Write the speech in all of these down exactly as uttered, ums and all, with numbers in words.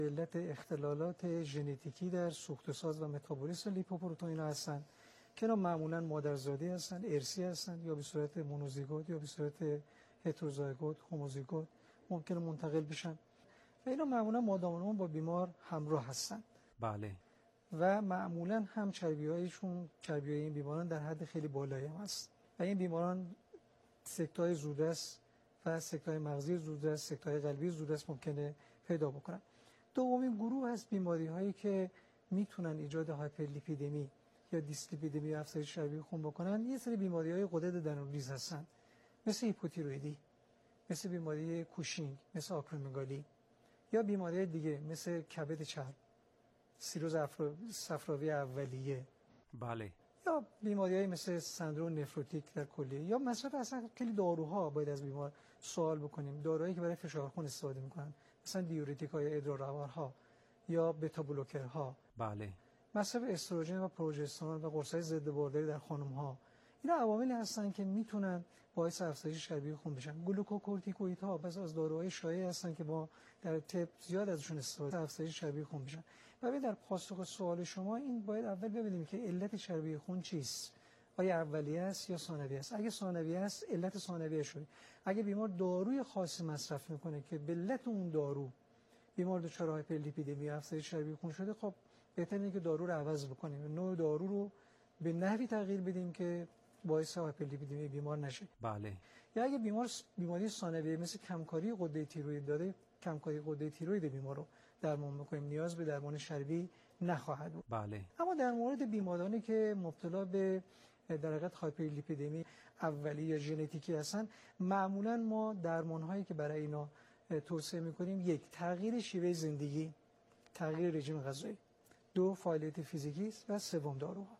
علت اختلالات ژنتیکی در سوخت‌وساز و متابولیسم لیپوپروتئین هستند که اینا معمولا مادرزادی هستند، ارثی هستند، یا به صورت مونوزیگوت یا به صورت هتروزایگوت، هوموزیگوت ممکنه منتقل بشن و اینا معمولا مادام با بیمار همراه هستند. بله. و معمولا هم چربی‌هایشون چربی‌های این بیماران در حد خیلی بالایی هست و این بیماران سکته‌های زودرس و سکته‌های مغزی زودرس، سکته‌های قلبی زودرس ممکنه پیدا بکنن. دومین گروه هست بیماری‌هایی که میتونن ایجاد هایپرلیپیدمی یا دیسلیپیدمی یا افزایش چربی خون بکنن. یه سری بیماری‌های غدد درون‌ریز هستن، مثل هیپوتیروئیدی، مثل بیماری کوشینگ، مثل آکرومگالی، یا بیماری دیگه مثل کبد چرب، سیروز صفراوی اولیه. بله. یا بیماری‌های مثل سندروم نفروتیک در کلیه، یا مصرف اصلا خیلی داروها باید از بیمار سوال بکنیم. داروهایی که برای فشار خون استفاده می‌کنن، مثلا دیورتیک‌ها یا ادرارآورها یا بتا بلوکرها. بله. مصرف استروژن و پروژسترون و قرص‌های ضد بارداری در خانم‌ها، اینا عواملی هستن که میتونن باعث افزایش چربی خون بشن. گلوکوکورتیکوئیدها بعضی از داروهای شایع هستن که ما در طب زیاد ازشون استفاده افزایش چربی خون بشن. و در پاسخ سوال شما این باید اول ببینیم که علت چربی خون چیست. آیا اولیه است یا ثانویه است؟ اگه ثانویه است، علت ثانویه شده. اگه بیمار داروی خاصی مصرف میکنه که به علت اون دارو بیمار دچار هایپرلیپیدمی یا افزایش چربی خون شده، خب بهتره اینه که دارو رو عوض بکنیم، نوع دارو رو به نحوی تغییر بدیم که باعث هایپرلیپیدمی بیمار نشه. بله. یا اگه بیمار بیماری ثانویه مثل کمکاری غده تیروئید داره، کمکاری غده تیروئید بیمار رو درمان می‌کنیم، نیاز به درمان چربی نخواهد بود. بله. اما در مورد بیمارانی که مبتلا به در حقیقت هایپرلیپیدمی اولیه یا ژنتیکی هستن، معمولا ما درمان‌هایی که برای اینا توصیه می‌کنیم، یک، تغییر شیوه زندگی، تغییر رژیم غذایی، دو، فعالیت فیزیکی است و سوم داروها.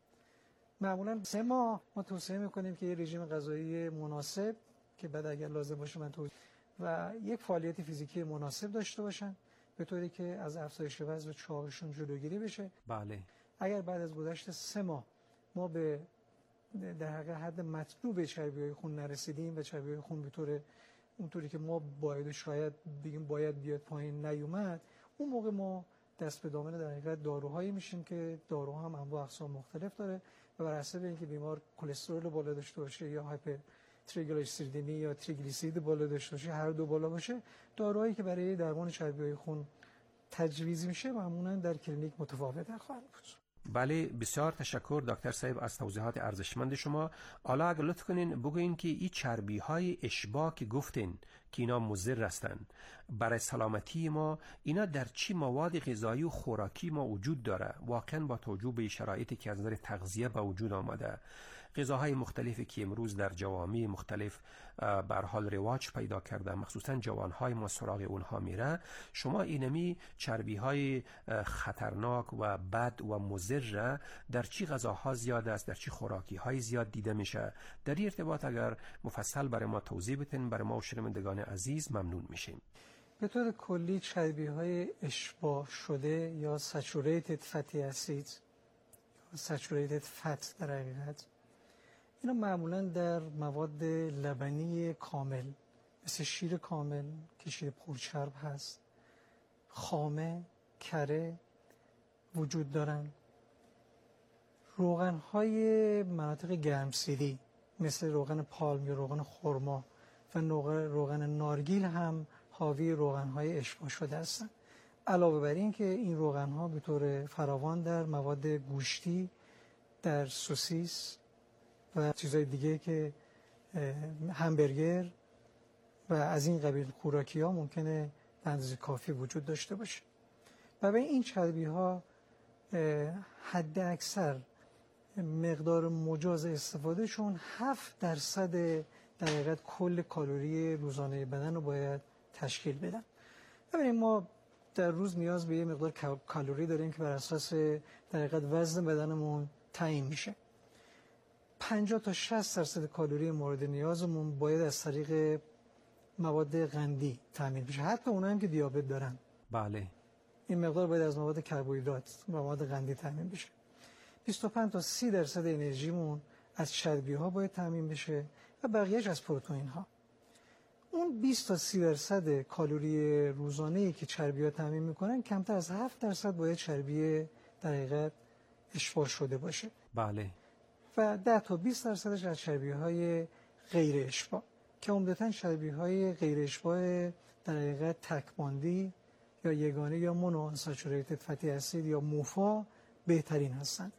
معمولا سه ماه ما توصیه میکنیم که یه رژیم غذایی مناسب که بعد اگر لازم باشه من توضیح و یک فعالیت فیزیکی مناسب داشته باشن به طوری که از افزایش وزن و چاقشون جلوگیری بشه. بله. اگر بعد از گذشت سه ماه ما به در حقیقت حد مطلوب چربی‌های خون نرسیدیم و چربی‌های خون به طور اونطوری که ما باید شاید بگیم باید بیاد پایین نیومد، اون موقع ما دست به دامن در حقیقت داروهایی میشیم که داروها هم انواع اقسام مختلف داره و بر حسب اینکه بیمار کلسترول بالا داشته باشه یا هایپر تریگلیسیریدمی یا تریگلیسیرید بالا داشته باشه، هر دو بالا باشه، داروهایی که برای درمان چربی‌های خون تجویز میشه معمولا در کلینیک متفاوت خواهد بود. بله، بسیار تشکر دکتر صاحب از توضیحات ارزشمند شما. حالا اگر لطف کنین بگوین که این چربی های اشباع که گفتین که اینا مضر هستند برای سلامتی ما، اینا در چی مواد غذایی و خوراکی ما وجود داره؟ واقعا با توجه به شرایطی که از نظر تغذیه به وجود آمده، غذاهای مختلفی که امروز در جوامع مختلف به هر حال رواج پیدا کرده، مخصوصا جوانهای ما سراغ اونها میره، شما اینمی چربی های خطرناک و بد و مضر در چی غذاها زیاد است، در چی خوراکی های زیاد دیده میشه؟ در این ارتباط اگر مفصل برای ما توضیح بدین برای ما و شنوندگان عزیز ممنون میشیم. به طور کلی چربی های اشباع شده یا saturated fatty acids یا saturated fat در حقیقت اینا معمولا در مواد لبنی کامل مثل شیر کامل که شیر پرچرب هست، خامه، کره وجود دارن. روغن‌های مناطق گرمسیری مثل روغن پالم یا روغن خرما و روغن نارگیل هم حاوی روغن‌های اشباع شده هستند. علاوه بر این که این روغن‌ها به طور فراوان در مواد گوشتی، در سوسیس و چیزهای دیگه که همبرگر و از این قبیل خوراکی‌ها ممکنه به اندازه کافی وجود داشته باشه. و به این چربی‌ها حد اکثر مقدار مجاز استفادهشون هفت درصد در حقیقت کل کالری روزانه بدن رو باید تشکیل بدن. ببینید ما در روز نیاز به یه مقدار کالری داریم که بر اساس در حقیقت وزن بدنمون تعیین میشه. پنجاه تا شصت درصد کالری مورد نیازمون باید از طریق مواد قندی تامین بشه، حتی اونایی هم که دیابت دارن. بله. این مقدار باید از مواد کربوهیدرات و مواد قندی تامین بشه. بیست و پنج تا سی درصد انرژیمون از چربی ها باید تامین بشه و بقیهش از پروتئین ها. اون بیست تا سی درصد کالری روزانه‌ای که چربی‌ها تامین میکنن کمتر از هفت درصد باید چربی در حقیقت اشباع شده باشه. بله. و ده تا بیست درصدش از چربی‌های غیر اشباع که عمدتاً چربی‌های غیر اشباع در حقیقت تک‌باندی یا یگانه یا مونو انساتوریتد فتی اسید یا موفا بهترین هستند.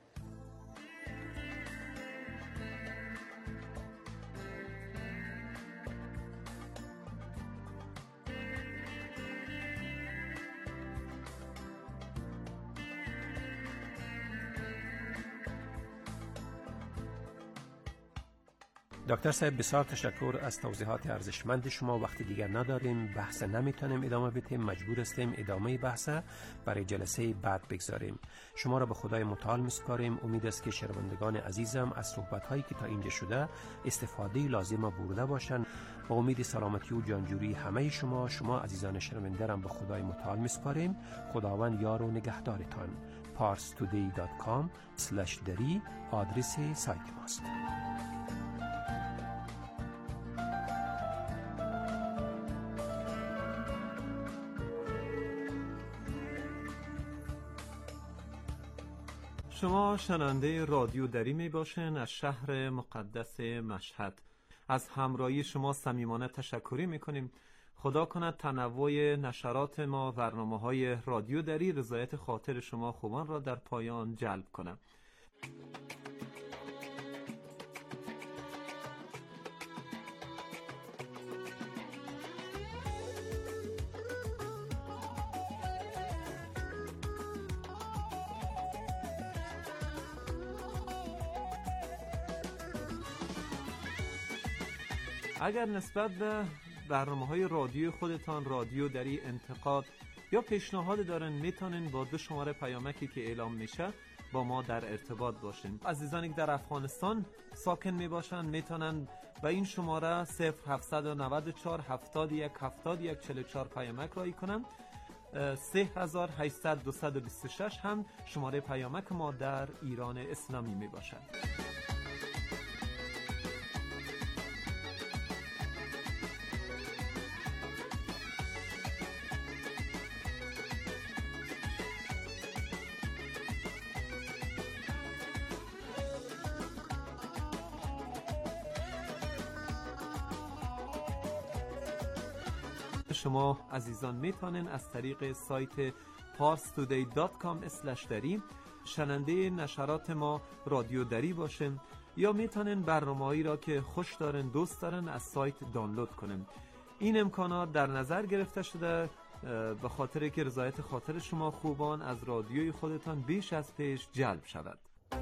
دکتر صاحب بسیار تشکر از توضیحات ارزشمند شما. وقتی دیگر نداریم، بحث نمیتونیم ادامه بدیم، مجبور هستیم ادامه بحث برای جلسه بعد بگذاریم. شما را به خدای متعال میسپاریم. امید است که شنوندگان عزیزم از صحبت هایی که تا اینجا شده استفاده لازم برده باشند. با امید سلامتی و جانجوری همه شما شما عزیزان شنونده را به خدای متعال میسپاریم. خداوند یار و نگهدارتان. پارس تودی دات کام اسلش دری آدرس سایت ماست. شما شنونده رادیو دری می باشین از شهر مقدس مشهد. از همراهی شما صمیمانه تشکری می کنیم. خدا کند تنوع نشرات ما، برنامه‌های رادیو دری رضایت خاطر شما خوبان را در پایان جلب کنم. اگر نسبت به برنامه‌های رادیو خودتان رادیو دری انتقاد یا پیشنهاد دارن، میتونین با دو شماره پیامکی که اعلام میشه با ما در ارتباط باشین. عزیزانی که در افغانستان ساکن میباشن میتونن با این شماره صفر هفت نه چهار هفتاد و یک هفتاد و یک چهل و چهار پیامک رایی کنن. سه هزار و هشتصد دویست و بیست و شش هم شماره پیامک ما در ایران اسلامی میباشد. شما عزیزان میتونن از طریق سایت پارس تودی دات کام اسلش دری شنونده نشرات ما رادیو دری باشن یا میتونن برنامه‌ای را که خوش دارن دوست دارن از سایت دانلود کنن. این امکانات در نظر گرفته شده به خاطر که رضایت خاطر شما خوبان از رادیوی خودتان بیش از پیش جلب شود.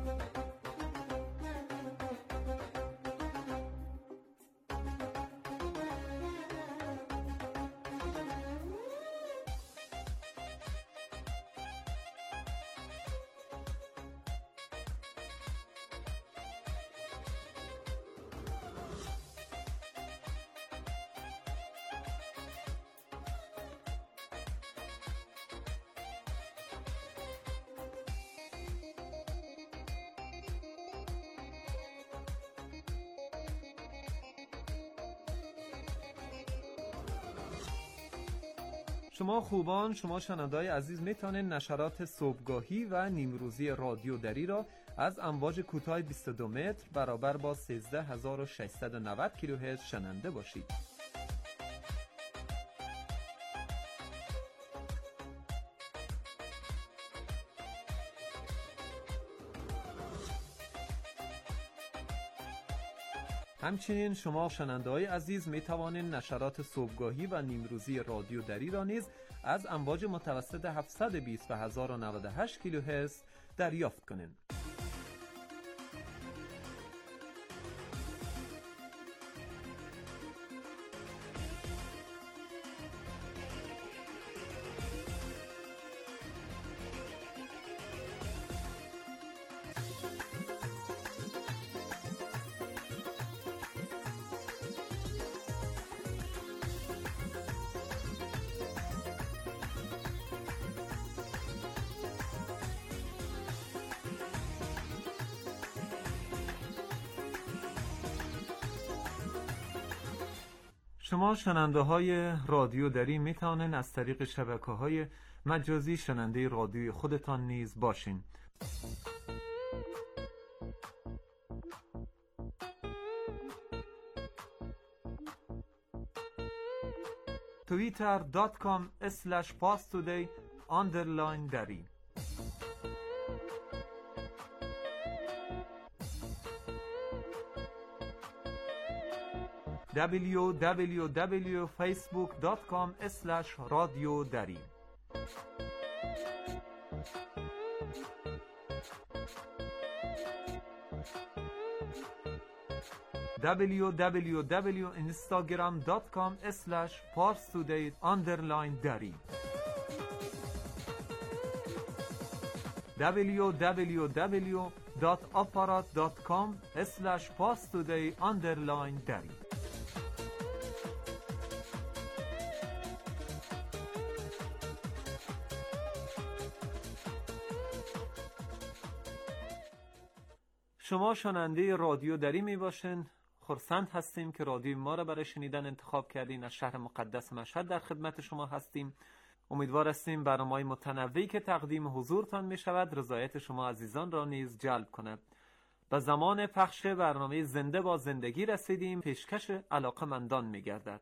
شما خوبان، شما شنونده‌های عزیز میتونین نشرات صبحگاهی و نیمروزی رادیو دری را از امواج کوتاه بیست و دو متر برابر با سیزده هزار و ششصد و نود کیلوهرتز شنونده باشید. همچنین شما شنونده‌های عزیز می توانید نشرات صبحگاهی و نیمروزی رادیو دری را نیز از امواج متوسط هفتصد و بیست و هزار و نود و هشت کیلوهرتز دریافت کنید. شما شننده های رادیو دری می توانید از طریق شبکه های مجازی شننده رادیوی خودتان نیز باشین. توییتر دات کام اسلش پاستودی آندرلاین دری دبلیو دبلیو دبلیو فیسبوک دات کام اسلش رادیو دری دبلیو دبلیو دبلیو اینستاگرام دات کام اسلش پارستودی آندرلاین دری دبلیو دبلیو دبلیو دات آپارات دات کام اسلش پارستودی آندرلاین دری. شما شنونده رادیو دری می باشین. خرسند هستیم که رادیو ما را برای شنیدن انتخاب کردین. از شهر مقدس مشهد در خدمت شما هستیم. امیدوار هستیم برنامه‌های متنوعی که تقدیم حضورتان می شود رضایت شما عزیزان را نیز جلب کند. به زمان پخش برنامه زنده با زندگی رسیدیم. پیشکش علاقه‌مندان می گردد.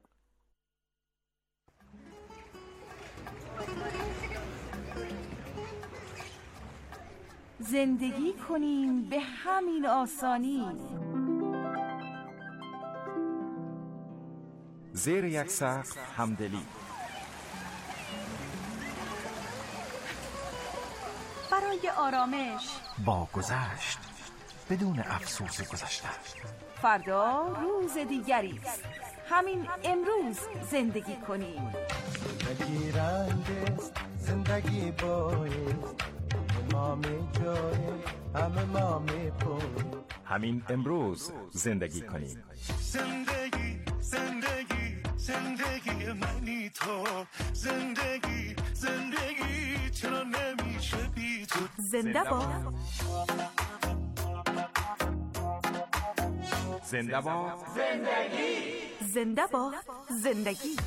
زندگی کنیم به همین آسانی. زیر یک سقف همدلی. برای آرامش با گذشت بدون افسوس گذشته. فردا روز دیگری است. همین امروز زندگی کنیم. زندگی رنگ است، زندگی بایست، ما می جاییم، همه ما می پویم. همین امروز زندگی کنیم. زندگی زندگی زندگی منی تو، زندگی زندگی چرا نمیشه بی تو. زنده باد زنده باد زندگی. زنده باد زندگی.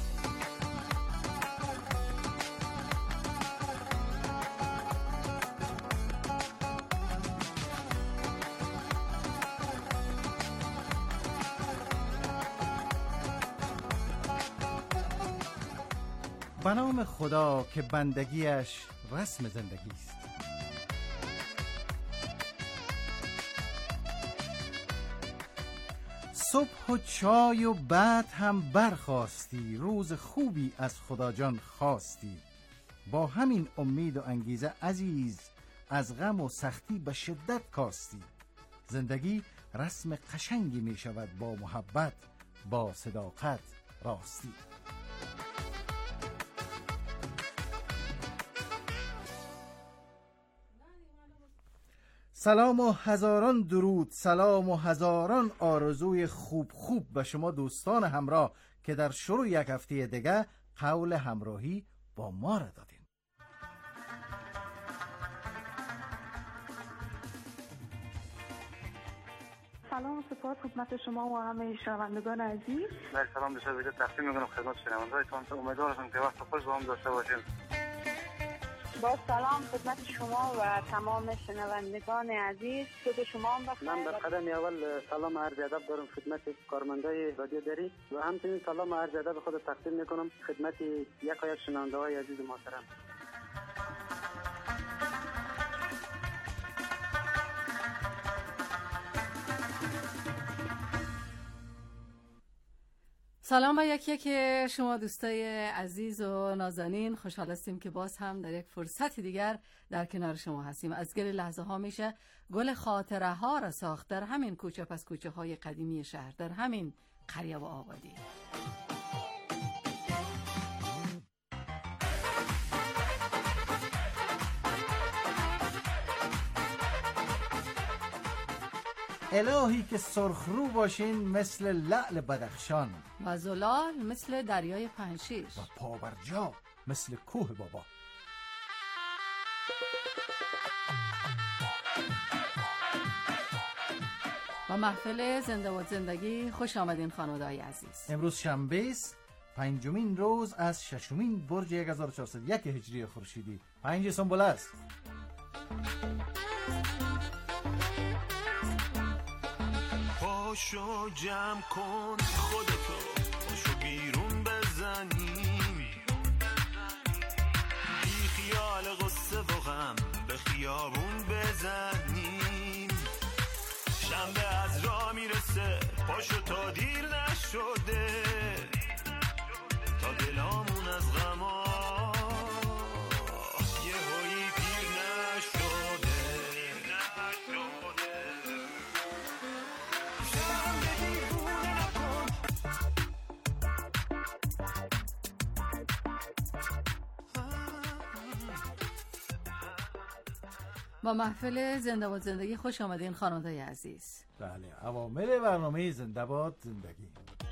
به نام خدا که بندگیش رسم زندگی است. صبح و چای و بعد هم برخاستی، روز خوبی از خدا جان خواستی. با همین امید و انگیزه عزیز از غم و سختی به شدت کاستی. زندگی رسم قشنگی می شود با محبت، با صداقت، راستی. سلام و هزاران درود، سلام و هزاران آرزوی خوب خوب به شما دوستان همراه که در شروع یک هفته دیگه قول همراهی با ما را دادین. سلام و سپاس خدمت شما و همه شنوندگان عزیز. من سلام به شما تقدیم می‌کنم خدمت شنوندگانتان. امیدوارم که وقت خوش با هم داشته باشیم. با سلام خدمت شما و تمام شنوندگان عزیز. صبح شما هم بخیر. من در قدم اول سلام عرض ادب دارم خدمت کارمندای رادیو دری و همچنین سلام عرض ادب خود تقدیم میکنم خدمت یک از شنونده‌های عزیز محترم. سلام به یکی که شما دوستای عزیز و نازنین. خوشحال هستیم که باز هم در یک فرصت دیگر در کنار شما هستیم. از گل لحظه ها میشه گل خاطره ها را ساخت در همین کوچه پس کوچه های قدیمی شهر، در همین قریه و آبادی. الهی که سرخ رو باشین مثل لعل بدخشان و زلال مثل دریای پنشیر و پابرجا مثل کوه بابا. با محفل زنده و زندگی خوش آمدین خانواده‌های عزیز. امروز شنبه است، پنجمین روز از ششمین برج هزار و چهارصد و یک هجری خورشیدی. پنج سنبله است. پاشو جمع کن خودتو، پاشو بیرون بزنیم، بی خیال غصه و غم به خیابون بزنیم. شنبه از راه میرسه، پاشو تا دیر نشده، تا دلامون از غما یه هایی پیر نشده. با محفل زنده و زندگی خوش آمدین خانواده‌های عزیز. بله، عوامل برنامه زنده باد زندگی.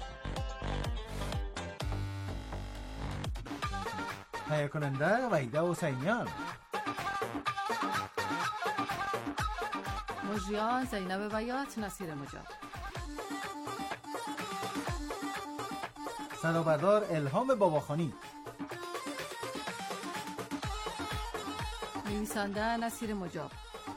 تهیه کننده وحیده حسینیان، مجریان زینب بیات، نصیر مجاب، صدابردار الهام باباخانی، نویسنده نصیر مجاب،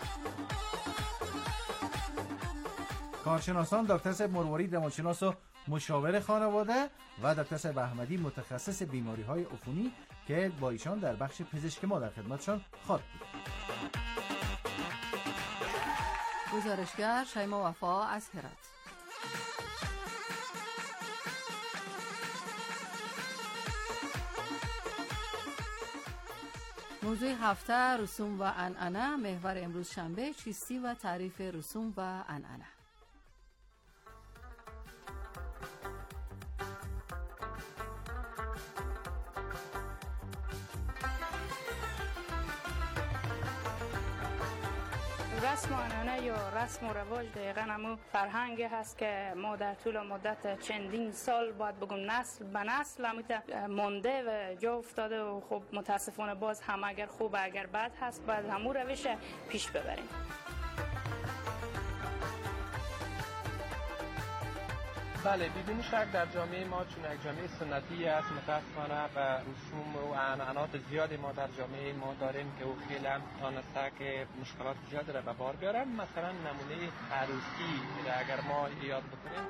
کارشناسان دکتر صاحب مرواری روانشناس و مشاور خانواده و دکتر صاحب احمدی متخصص بیماری های عفونی که با ایشان در بخش پزشک ما در خدمتشان خواهد بود. گزارشگر شیما وفا از هرات. موضوع هفته رسوم و عنعنه. محور امروز شنبه، چیستی و تعریف رسوم و عنعنه. رسم و عنعنه یا رسم و رواج دقیقاً همون فرهنگی هست که ما در طول مدت چندین سال باید بگم نسل به نسل همیته مونده و جا افتاده و خب متاسفانه باز هم اگر خوب اگر بد هست باید همون روش پیش ببریم. بله، بدون شک در جامعه ما چون یک جامعه سنتی است متاسفانه و رسوم و عنعنات زیادی ما در جامعه ما داریم که او خیلی هم تانسته که مشکلات زیادی را به بار بیارن. مثلا نمونه عروسی را اگر ما یاد بکنیم،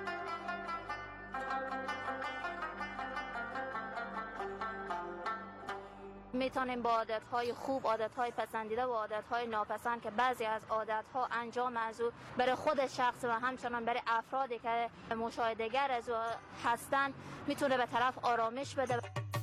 میتونیم با عادتهای خوب، عادتهای پسندیده و عادتهای ناپسند که بعضی از عادتها انجام از او برای خود شخص و همچنان برای افرادی که مشاهده‌گر از او هستند میتونه به طرف آرامش بده.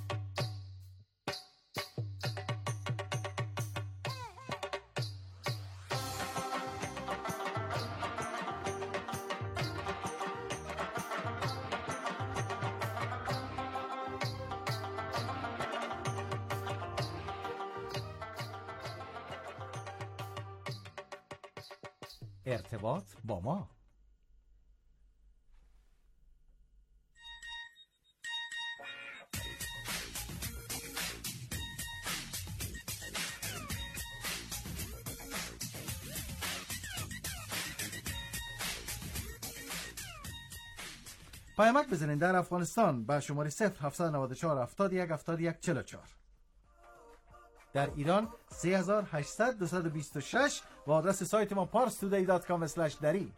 ارتباط با ما. پیامک بزنید در افغانستان به شماره صفر هفتصد و نود و چهار هفتاد و یک هفتاد و یک چهل و چهار. در ایران سه هزار و هشتصد دویست و بیست و شش و آدرس سایت ما پارس تودی دات کام اسلش دری.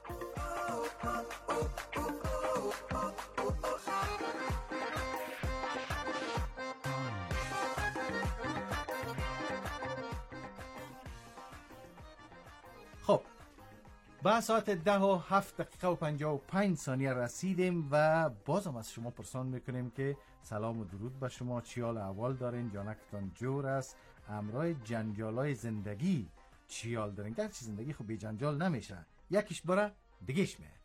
خب به ساعت ده و هفت دقیقه و پنجاه و پنج ثانیه رسیدیم و بازم از شما پرسان میکنیم که سلام و درود به شما، چی حال احوال دارین؟ جانکتان جور است؟ امرای جنجالای زندگی چی حال دارین؟ گرچه زندگی خب بی جنجال نمیشه، یکیش بره دیگهش میه.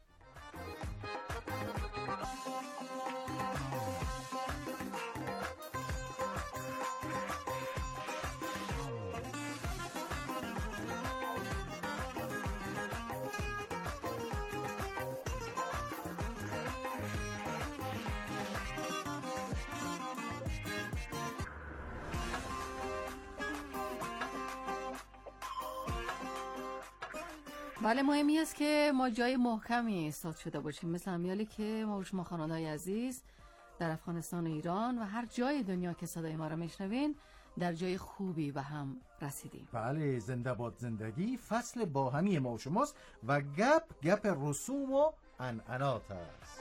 بله، مهمی است که ما جای محکمی ایستاد شده باشیم، مثل امیالی که ما و شما خواننده‌های عزیز در افغانستان و ایران و هر جای دنیا که صدای ما را میشنوین در جای خوبی به هم رسیدیم. بله، زنده باد زندگی فصل با همی ما و شماست و گپ گپ رسوم و عنعنات است.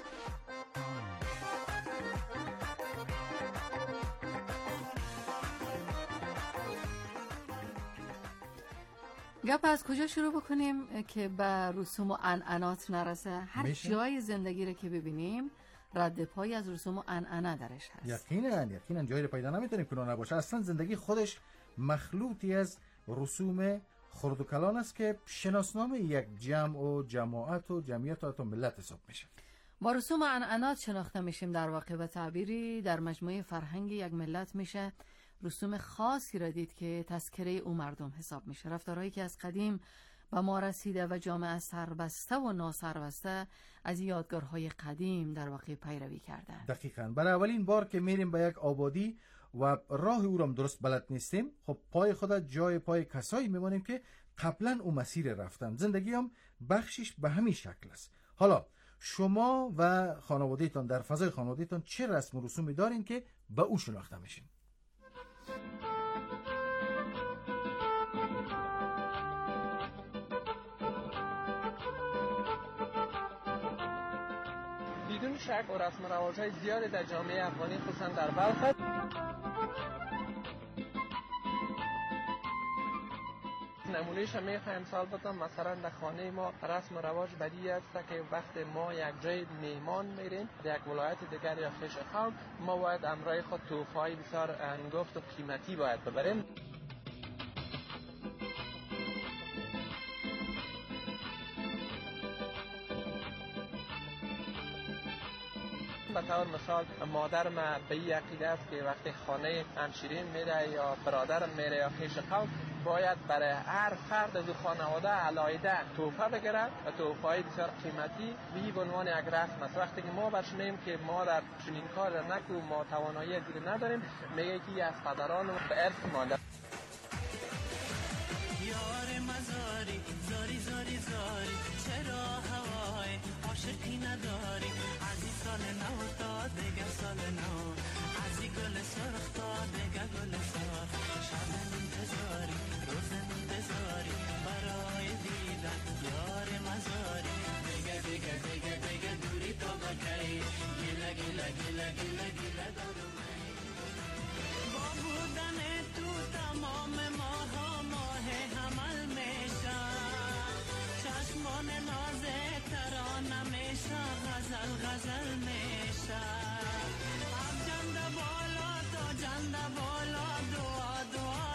گپ از کجا شروع بکنیم که به رسوم و عنعنات نرسه؟ هر میشه؟ جای زندگی رو که ببینیم رد پای از رسوم و عنعنه درش هست. یقینا یقینا جایی رو پیدا نمیتونیم که اون نباشه. اصلا زندگی خودش مخلوطی از رسوم خرد و کلان است که شناسنامه یک جمع و جماعت و جمعیت و ملت حساب میشه. با رسوم و عنعنات شناخته میشیم، در واقع به تعبیری در مجموعه فرهنگ یک ملت میشه رسوم خاصی را دید که تذکره او مردم حساب میشه. رفتارهایی که از قدیم به ما رسیده و جامعه سربسته و ناسربسته از یادگارهای قدیم در واقع پیروی کردن. دقیقاً. برای اولین بار که میریم به یک آبادی و راه او را درست بلد نیستیم، خب پای خود جای پای کسایی میمانیم که قبلا او مسیر رفتن. زندگی هم بخشش به همین شکل است. حالا شما و خانواده‌تان در فضای خانواده‌تان چه رسم و رسومی دارین که به او شناخته میشین؟ بدون شک و رسم و رواج‌های زیادی در جامعه افغانی خصوصا در بلخ نمونهش هم میخوایم مثال بزنم. مثلا در خانه ما رسم و رواج بدی است که وقت ما یک جای میمان میریم در یک ولایت دیگر یا خیش قوم، ما باید امرای خود تحفه‌های بسیار انگفت و قیمتی باید ببریم. به طور مثال مادر ما به این عقیده است که وقتی خانه همشیرین میره یا برادرم میره یا خیش قوم، باید برای هر فرد از خانواده علایده تحفه بگیره و تحفه‌های بسیار قیمتی به عنوان یک رسم است. وقتی که ما بشنیم که ما در چنین کار نکنیم، ما توانایی دیگه نداریم، میگه که از پدران به ارث مانده. یار مزاری زاری زاری زاری چرا هوای عاشقی نداری؟ از این سال نو تا دیگر سال نو، از این گل سرخ تا دیگر گل سرخ، شب انتظاری روز انتظاری برای دیدن یار مزاری. دیگه دیگه دیگه دیگه دوری تو بکی، گیله گیله گیله گیله گیله دارو می. با بودن تو تمام ماها ماه حمل میشن، چشمان نازه ترانه میشن، غزل غزل میشن. اب جنده بالا تا جنده بالا دعا دعا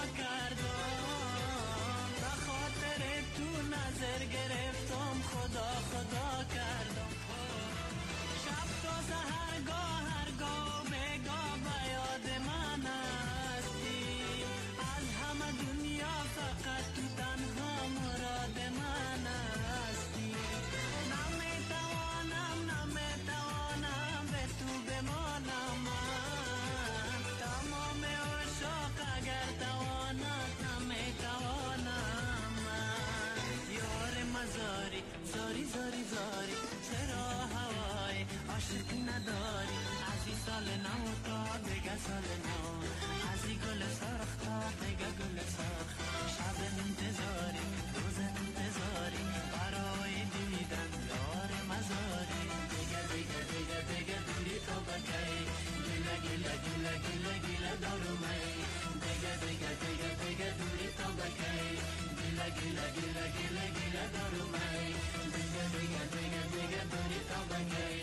کردم، به خاطر تو نظر گرفتم خدا خدا کردم. شب تا سحرگاه هرگاه بگاه به یاد من هستی، از همه دنیا فقط تو تنها مراد من هستی. نمیتوانم نمیتوانم به تو بمانم من، تمام عشاق اگر توانم نمیتوانم من. یار مزاری زاری زاری زاری چرا هوای عاشقی نداری؟ از این سال نو تا دیگه سال نو، از این گل سرخ تا دیگه گل سرخ، شب انتظاری روز انتظاری برای دیدن یار مزاری. دیگه دیگه دیگه دیگه دوری تو بکی، گیله گیله گیله گیله گیله دارو می. دیگه دیگه دیگه دیگه دوری تو بکی، گیله گیله گیله گیله گیله دارو می. دیگه دیگه دیگه دیگه دوری تو بکی.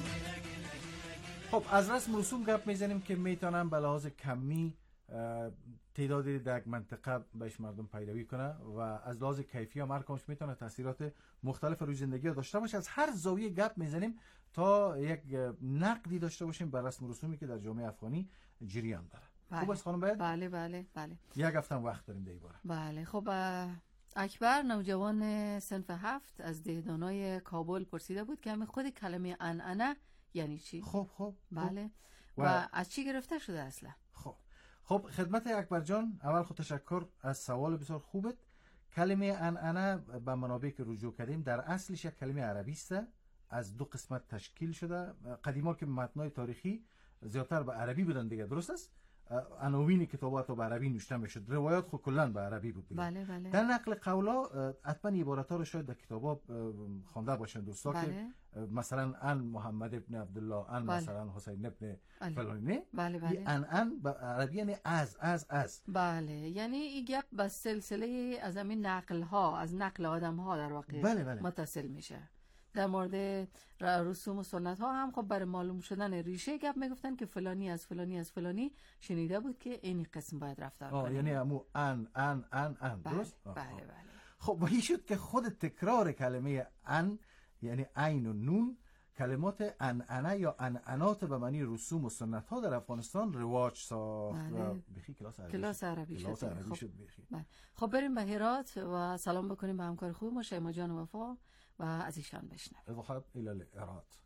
خب از رسم رسوم گپ میزنیم که میتونن به لحاظ کمی تعدادی در یک منطقه بهش مردم پیروی کنه و از لحاظ کیفی هم هر کمش میتونه تاثیرات مختلف روی زندگی داشته باشه. از هر زاویه گپ میزنیم تا یک نقدی داشته باشیم بر رسم رسومی که در جامعه افغانی جریان داره. بله. خوب است خانم باید؟ بله بله بله. یک هفته وقت داریم در این باره. بله. خب اکبر نوجوان صنف هفت از دهدانای کابل پرسیده بود که همین خود کلمه عنعنه یعنی چی؟ خب خب. بله. و, و از چی گرفته شده اصلا؟ خب خب خدمت اکبر جان، اول خود تشکر از سوال بسیار خوبت کلمه عنعنه به منابع که رجوع کردیم در اصلش یک کلمه عربی است، از دو قسمت تشکیل شده. قدیما که متنای تاریخی زیادتر به عربی بودن دیگه، درست است؟ عناوین کتابات به عربی نوشته میشد، روایات خود کلا به عربی بود دیگه. بله بله. در نقل قولا حتما عبارات ها رو شاید در کتابا خوانده باشن دوستا، بله. که مثلا ان محمد ابن عبدالله، ان بله. مثلا حسین ابن بله. فلانی، بله بله. ان ان به عربی یعنی از از از. بله، یعنی این گپ به سلسله از همین نقل ها، از نقل آدم ها در واقع بله بله. متصل میشه. در مورد رسوم و سنت ها هم خب برای معلوم شدن ریشه گپ میگفتن که فلانی از فلانی از فلانی شنیده بود که این قسم باید رفتار کنه. یعنی همو ان ان ان ان، بله درست؟ بله بله. خب این شد که خود تکرار کلمه ان یعنی عین و نون، کلمات عنعنه یا عنعنات به معنی رسوم و سنت ها در افغانستان رواج ساخت. بله. و بخی کلاس عربی کلاس عربی شد. کلاس عربی خب. شد بخی. بله. خب بریم به هرات و سلام بکنیم به همکار خوب ما شیما جان وفا و از ایشان بشنویم. اذهب الى الهرات.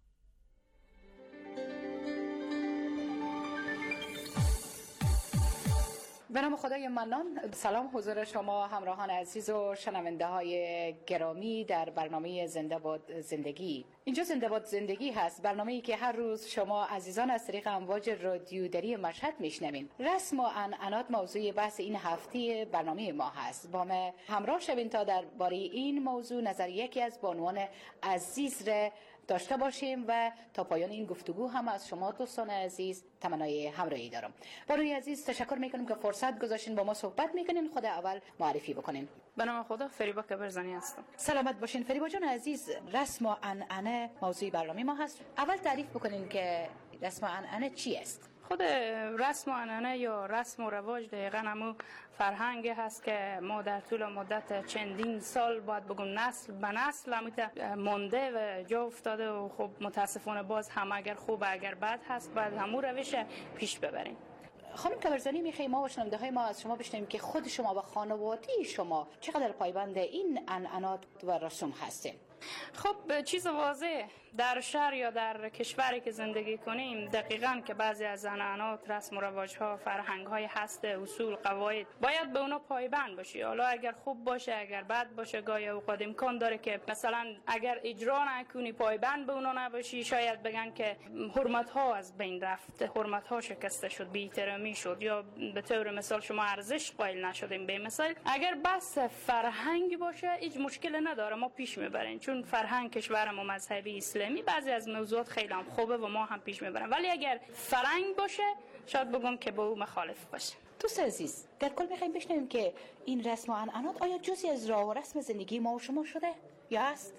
به نام خدای منان. سلام حضور شما همراهان عزیز و شنونده های گرامی در برنامه زنده باد زندگی. اینجا زنده باد زندگی هست، برنامه‌ای که هر روز شما عزیزان از طریق امواج رادیودری مشهد میشنوین. رسم و عنعنات موضوع بحث این هفته برنامه ما هست. با ما همراه شوین تا درباره این موضوع نظر یکی از بانوان عزیز را داشته باشیم و تا پایان این گفتگو هم از شما دوستان عزیز تمنای همراهی دارم. بانوی عزیز تشکر میکنم که فرصت گذاشتین با ما صحبت میکنین. خود اول معرفی بکنین. به نام خدا، فریبا کبرزنی هستم. سلامت باشین فریبا جان عزیز. رسم و عنعنه موضوع برنامه ما هست. اول تعریف بکنین که رسم و عنعنه چی است؟ خود رسم و عنعنه یا رسم و رواج دقیقاً همون فرهنگی هست که ما در طول مدت چندین سال باید بگم نسل به نسل همیته مونده و جا افتاده و خب متاسفانه باز هم اگر خوب اگر بد هست باید همون روش پیش ببریم. خانم کبرزانی میخوایی ما و شنونده های ما از شما بشنویم که خود شما و خانواده شما چقدر پایبند این عنعنات و رسوم هستین؟ خب چیز واضح در شهر یا در کشوری که زندگی کنیم دقیقاً که بعضی از عنعنات، رسم و رواج‌ها، فرهنگ‌های هست، اصول، قواعد باید به اونا پایبند باشی. حالا اگر خوب باشه اگر بد باشه گاهی اوقات امکان داره که مثلا اگر اجرا نکنی پایبند به اونا نباشی شاید بگن که حرمت‌ها از بین رفت، حرمت‌ها شکسته شد، بی‌احترامی شد یا به طور مثال شما ارزش قائل نشدیم. به مثال اگر بس فرهنگی باشه هیچ مشکل نداره ما پیش میبریم، چون فرهنگ کشور ما مذهبی اسلامی بعضی از موضوعات خیلی هم خوبه و ما هم پیش میبریم. ولی اگر فرهنگ باشه شاید بگم که با او مخالف باشه. دوست عزیز در کل میخوایم بشنویم که این رسم و عنعنات آیا جزئی از راه و رسم زندگی ما و شما شده یا است؟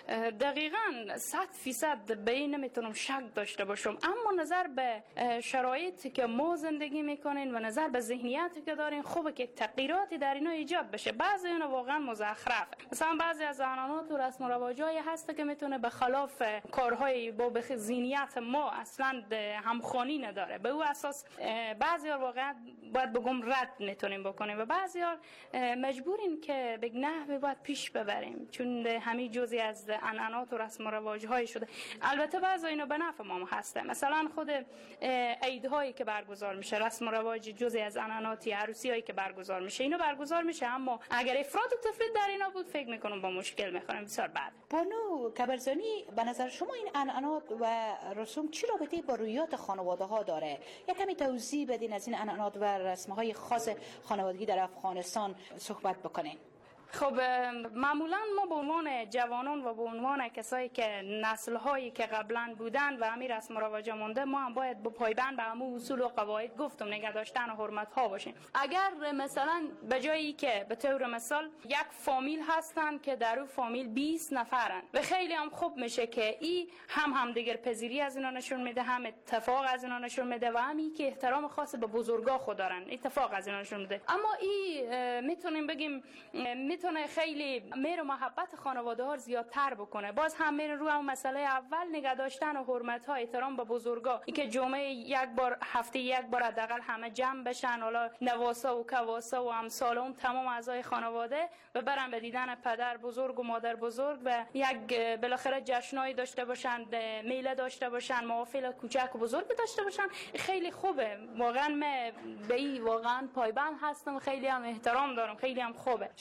دقیقاً صد فیصد به این نمیتونم شک داشته باشم، اما نظر به شرایطی که ما زندگی میکنین و نظر به ذهنیتی که دارین خوبه که تغییراتی در اینا ایجاد بشه. بعضی اینا واقعا مزخرف، مثلا بعضی از عنعنات و رسم و رواجایی هست که میتونه به خلاف کارهای با به ذهنیت ما اصلا همخوانی نداره، به او اساس بعضی ها واقعا باید بگم رد میتونیم بکنیم و بعضی ها مجبوریم که به نحوی باید پیش ببریم چون همین جزئی از عنعنات و رسم و رواج‌های شده. البته بعضی اینا به نفع ما هسته، مثلا خود عیدهایی که برگزار میشه رسم و رواج جزئی از عنعناتی، عروسیایی که برگزار میشه اینا برگزار میشه، اما اگر افراط و تفرید در اینا بود فکر میکنم با مشکل میخوریم بسیار بعد. بانو کبرزانی به نظر شما این عنعنات و رسوم چی رابطه با رویات خانواده ها داره؟ یک کمی توضیح بدین از این عنعنات و رسم های خاص خانوادگی در افغانستان صحبت بکنین. خب معمولا ما به عنوان جوانان و به عنوان کسایی که نسل‌هایی که قبلا بودن و همین رسم و رواج مونده ما هم باید با پایبند به همون اصول و قواعد گفتم نگه داشتن و حرمت ها باشیم. اگر مثلا به جایی که به طور مثال یک فامیل هستن که در اون فامیل بیست نفرن و خیلی هم خوب میشه که ای هم همدیگر پذیری از اینا نشون میده، هم اتفاق از اینا نشون میده و هم که احترام خاص به بزرگا خود دارن اتفاق از اینا نشون میده. اما ای میتونیم بگیم میتونه خیلی مهر و محبت خانواده ها زیادتر بکنه. باز هم میره رو هم مسئله اول نگه داشتن و حرمت ها، احترام به بزرگا، این که جمعه یک بار هفته یک بار حداقل همه جمع بشن، حالا نواسا و کواسا و امثال تمام اعضای خانواده و برن به دیدن پدر بزرگ و مادر بزرگ و یک بالاخره جشنایی داشته باشن، میله داشته باشن، محافل کوچک و بزرگ داشته باشن. خیلی خوبه واقعا، من به این واقعا پایبند هستم، خیلی هم احترام دارم، خیلی هم خوبه. شنونده های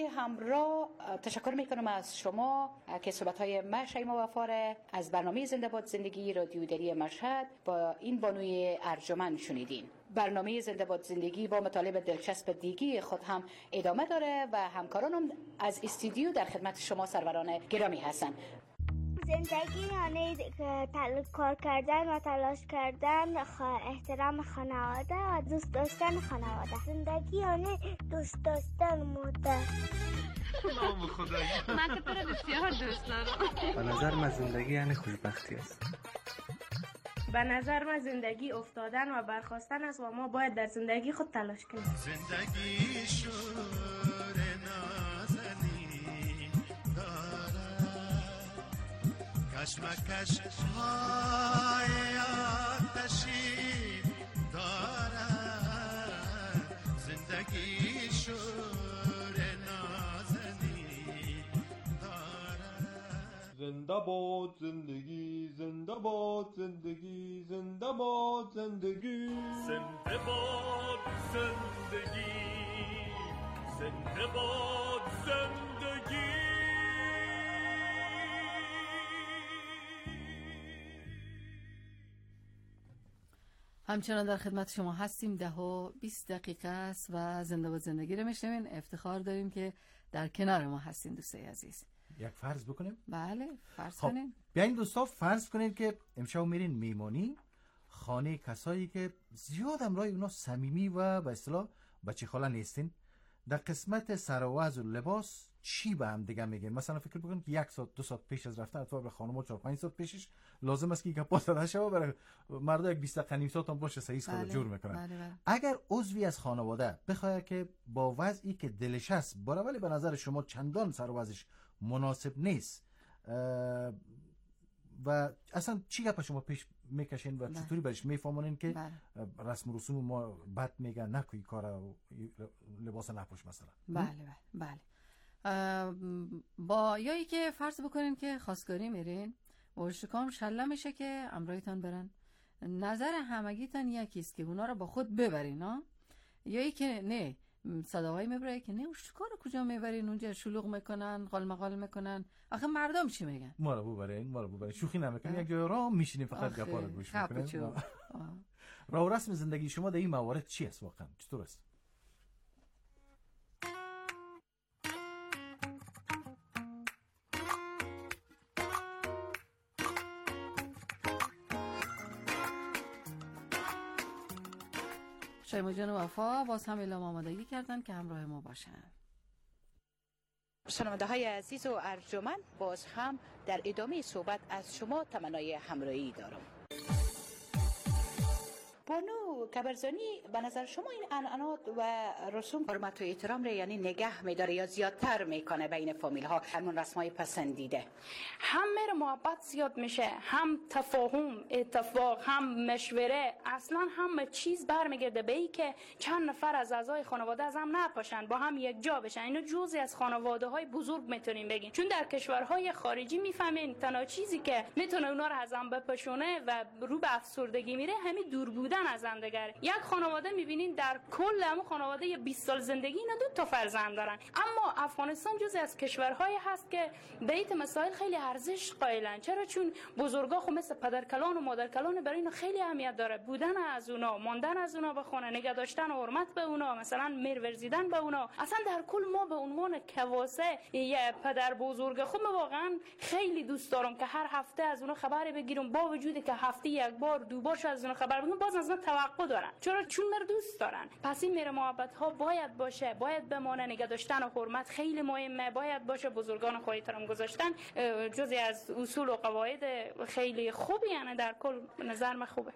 های همراه، تشکر میکنم از شما که صحبت های من شیما وفا از برنامه زنده باد زندگی رادیودری مشهد با این بانوی ارجمند شنیدین. برنامه زنده باد زندگی با مطالب دلچسب دیگی خود هم ادامه داره و همکارانم از استودیو در خدمت شما سروران گرامی هستن. زندگی یعنی کار کردن و تلاش کردن، احترام خانواده و دوست داشتن خانواده. زندگی یعنی دوست داشتن مادر. نام خدایی. من که تو رو بسیار دوست دارم. به نظر من زندگی یعنی خوشبختی است. به نظر من زندگی افتادن و برخاستن است و ما باید در زندگی خود تلاش کنیم. زندگی شور نازنین دارد، کشمکش های آتشین دارد. زندگی شور نازنین دارد. زنده باد زندگی، زنده باد زندگی، زنده باد زندگی، زنده باد زندگی، زنده باد زندگی. همچنان در خدمت شما هستیم. ده و بیست دقیقه است و زنده باد زندگی رو میشنوین. افتخار داریم که در کنار ما هستین دوستای عزیز. یک فرض بکنیم؟ بله فرض خب. کنیم. بیاین دوستا فرض کنین که امشب میرین میمانی خانه کسایی که زیاد امرای اونا صمیمی و به اصطلاح بچه خاله نیستین. در قسمت سروز و لباس چی به هم دیگه میگین؟ مثلا فکر بکنید که یک ساعت دو ساعت پیش از رفتن اتفاق به خانم چهار پنج ساعت پیشش لازم است که یک پاس داده شه برای مردا یک بیست دقیقه نیم ساعت هم باشه صحیح خود جور میکنن. بله بله. اگر عضوی از خانواده بخواد که با وضعی که دلش هست باره ولی به نظر شما چندان سروزش مناسب نیست و اصلا چی گپ شما پیش میکشین و چطوری برش میفهمونین که بله. رسم و رسوم ما بد میگن نکوی کارا لباس نپوش مثلا؟ بله بله بله. با یایی که فرض بکنین که خواستگاری میرین و شکام شله میشه که امرایتان برن، نظر همگیتان یکیست که اونا رو با خود ببرین ها، یایی که نه صداوایی میبره که نه اشتکار کجا میبرین اونجا شلوغ میکنن قال مقال میکنن. آخه مردم چی میگن؟ ما رو ببرین ما رو ببرین شوخی نمیکنین یک جای راه میشینیم فقط گپا رو گوش میکنیم. راه و رسم زندگی شما در این موارد چی است واقعا؟ چطور است؟ شیما جان وفا باز هم اعلام آمادگی کردن که همراه ما باشن. شنونده های عزیز و ارجمند، باز هم در ادامه صحبت از شما تمنای همراهی دارم. بانو کبرزانی، به نظر شما این عنعنات و رسوم حرمت و احترام رو یعنی نگه میداره یا زیادتر میکنه بین فامیل ها همون رسم های پسندیده؟ هم میره محبت زیاد میشه، هم تفاهم اتفاق، هم مشوره، اصلا همه چیز برمیگرده به این که چند نفر از اعضای خانواده از هم نپاشن، با هم یک جا بشن. اینو جزئی از خانواده های بزرگ میتونیم بگیم، چون در کشورهای خارجی میفهمین تنها چیزی که میتونه اونا رو از هم بپاشونه و رو به افسردگی میره همین دور بودن از هم دیگه. یک خانواده میبینین در کل همون خانواده بیست سال زندگی اینا دو تا فرزند دارن، اما افغانستان جزء از کشورهایی هست که به این مسائل خیلی ارزش قائلن. چرا؟ چون بزرگا خو مثل پدرکلان و مادرکلان برای اینا خیلی اهمیت داره، بودن از اونا، ماندن از اونا به خونه، نگه داشتن و حرمت به اونا، مثلا میرورزیدن به اونا. اصلا در کل ما به عنوان کواسه یا پدر بزرگ خود واقعا خیلی دوست دارم که هر هفته از اونا خبر بگیرم، با وجودی که هفته یک بار دو بار از اونا خبر بگیرم باز از اونا توقع دارن. چرا؟ چون مر دوست دارن. پس این میره محبت ها باید باشه، باید بمانه. نگه داشتن و حرمت خیلی مهمه، باید باشه. بزرگان خو احترام گذاشتن جزئی از اصول و قواعد خیلی خوبی، یعنی در کل نظر من خوبه.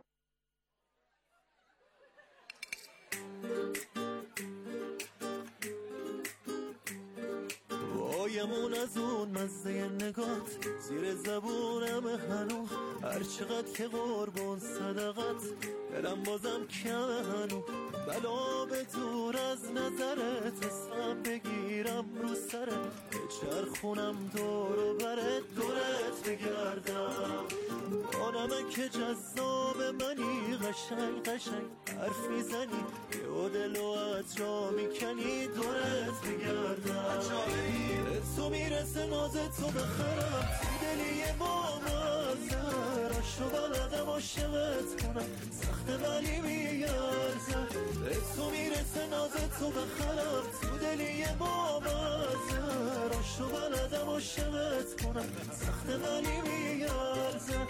وایمون از اون مزه نگات زیر زبونم هنو، هر چقدر که قربون صدقت دلم بازم کمه هنو. بلا به دور از نظرت اسمم بگیرم رو سرت، چرخونم دور و برت دورت بگردم. آنمه که جذاب منی، قشنگ قشنگ حرف میزنی، یه دل و اطرا میکنی، دورت بگردم به تو میرسه ناز تو بخرم، تو دلی بامزه راشو بلدم عاشقت کنم، سخت ولی میارزه، به تو میرسه ناز تو بخرم، تو دلی بامزه راشو بلدم عاشقت کنم، سخت ولی میارزه.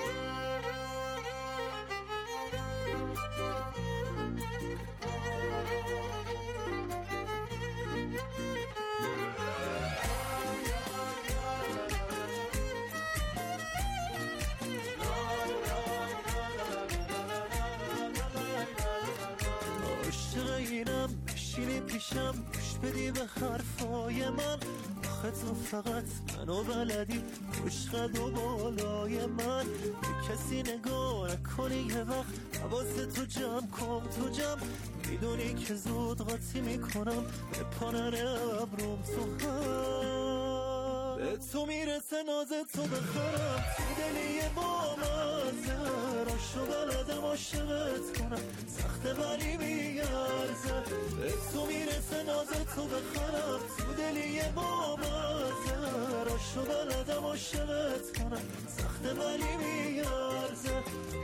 اینم بشینی پیشم گوش بدی به حرفای من، آخه تو فقط منو بلدی عشقت و بالای من، به کسی نگاه نکنی یه وقت حواس تو جمع کن تو جمع، میدونی که زود قاطی میکنم به پانر ابروم تو هم، به تو میرسه ناز تو بخرم، تو دلی بامزه راشو بلدم عاشقت کنم، سخت ولی میارزه، به تو میرسه ناز تو بخرم، تو دلی بامزه راشو بلدم عاشقت کنم، سخت ولی میارزه.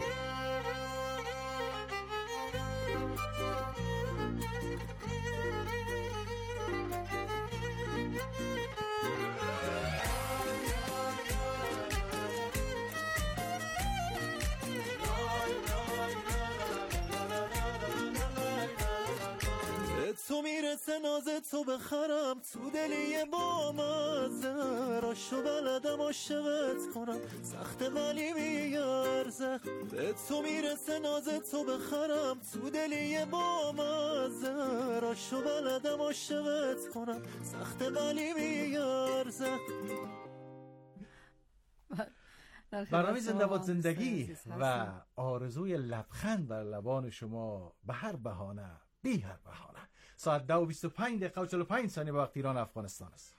تو میرسه ناز تو بخرم، تو دلی بامزه راشو بلدم عاشقت کنم، سخت ولی میارزه، به تو میرسه ناز تو بخرم، تو دلی بامزه راشو بلدم عاشقت کنم، سخت ولی میارزه. برنامه زنده باد زندگی و آرزوی لبخند بر لبان شما به هر بهانه بی هر بهانه. ساعت دو و بیست و پنج دقیقه و چهل و پنج ثانیه به وقت ایران افغانستان است.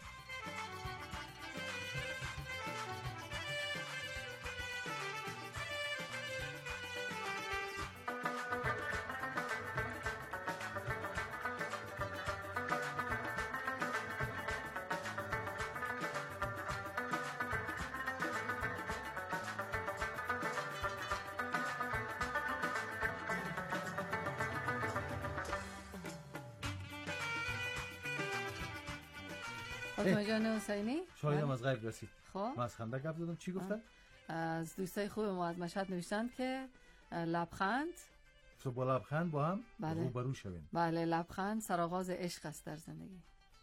فاطمه جان حسینی شایدم از غیب رسید. خب من از خنده گپ زدم. چی گفتن؟ از دوستای خوب ما از مشهد نوشتند که لبخند تو با لبخند با هم بله. روبرو شوین. بله لبخند سرآغاز عشق است در زندگی.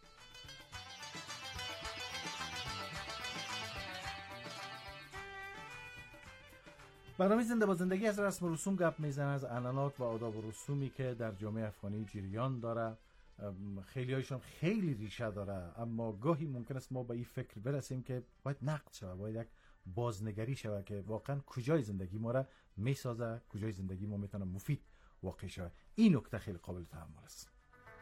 برنامه زنده با زندگی از رسم و رسوم گپ میزنه، از عنعنات و آداب و رسومی که در جامعه افغانی جریان داره. خیلی هایشون خیلی ریشه داره، اما گاهی ممکن است ما به این فکر برسیم که باید نقد شود، باید یک بازنگری شود که واقعا کجای زندگی ما را میسازه، کجای زندگی ما میتونه مفید واقع شود. این نکته خیلی قابل تأمل است.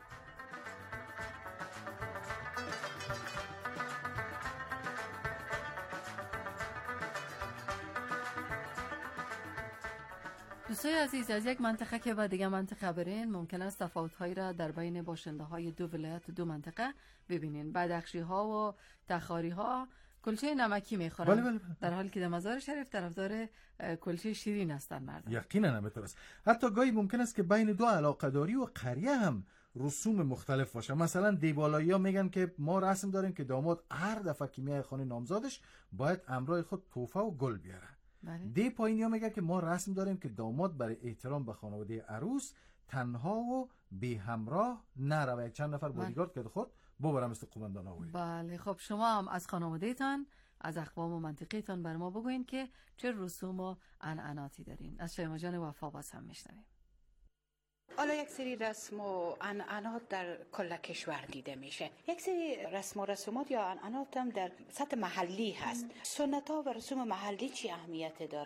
دوستای عزیز، از یک منطقه که به دیگه منطقه برین ممکن است تفاوت‌هایی را در بین باشنده‌های دو ولایت و دو منطقه ببینین. بدخشی‌ها و تخاری‌ها کلچه نمکی میخورن، بله بله بله. در حالی که در مزار شریف طرفدار کلچه شیرین هستن مردم. یقینا همینطور است. حتی گاهی ممکن است که بین دو علاقه‌داری و قریه هم رسوم مختلف باشه. مثلا دیبالایی‌ها میگن که ما رسم داریم که داماد هر دفعه که میاد خانه نامزادش باید همراه خود تحفه و گل بیاره. بله. دی پایینیا میگه که ما رسم داریم که داماد برای احترام به خانواده عروس تنها و بی همراه نره، چند نفر بودیگارد که خود ببرم مثل قومندان آوری. بله خب شما هم از خانواده‌تان، از اقوام و منطقه‌تان بر ما بگوین که چه رسوم و عنعناتی دارین. از شیما جان وفا باز هم میشنویم. حالا یک سری رسم و عنعنات در کل کشور دیده میشه. یک سری رسم و رسومات یا عنعنات هم در سطح محلی هست. سنت ها و رسوم محلی چی اهمیت داره؟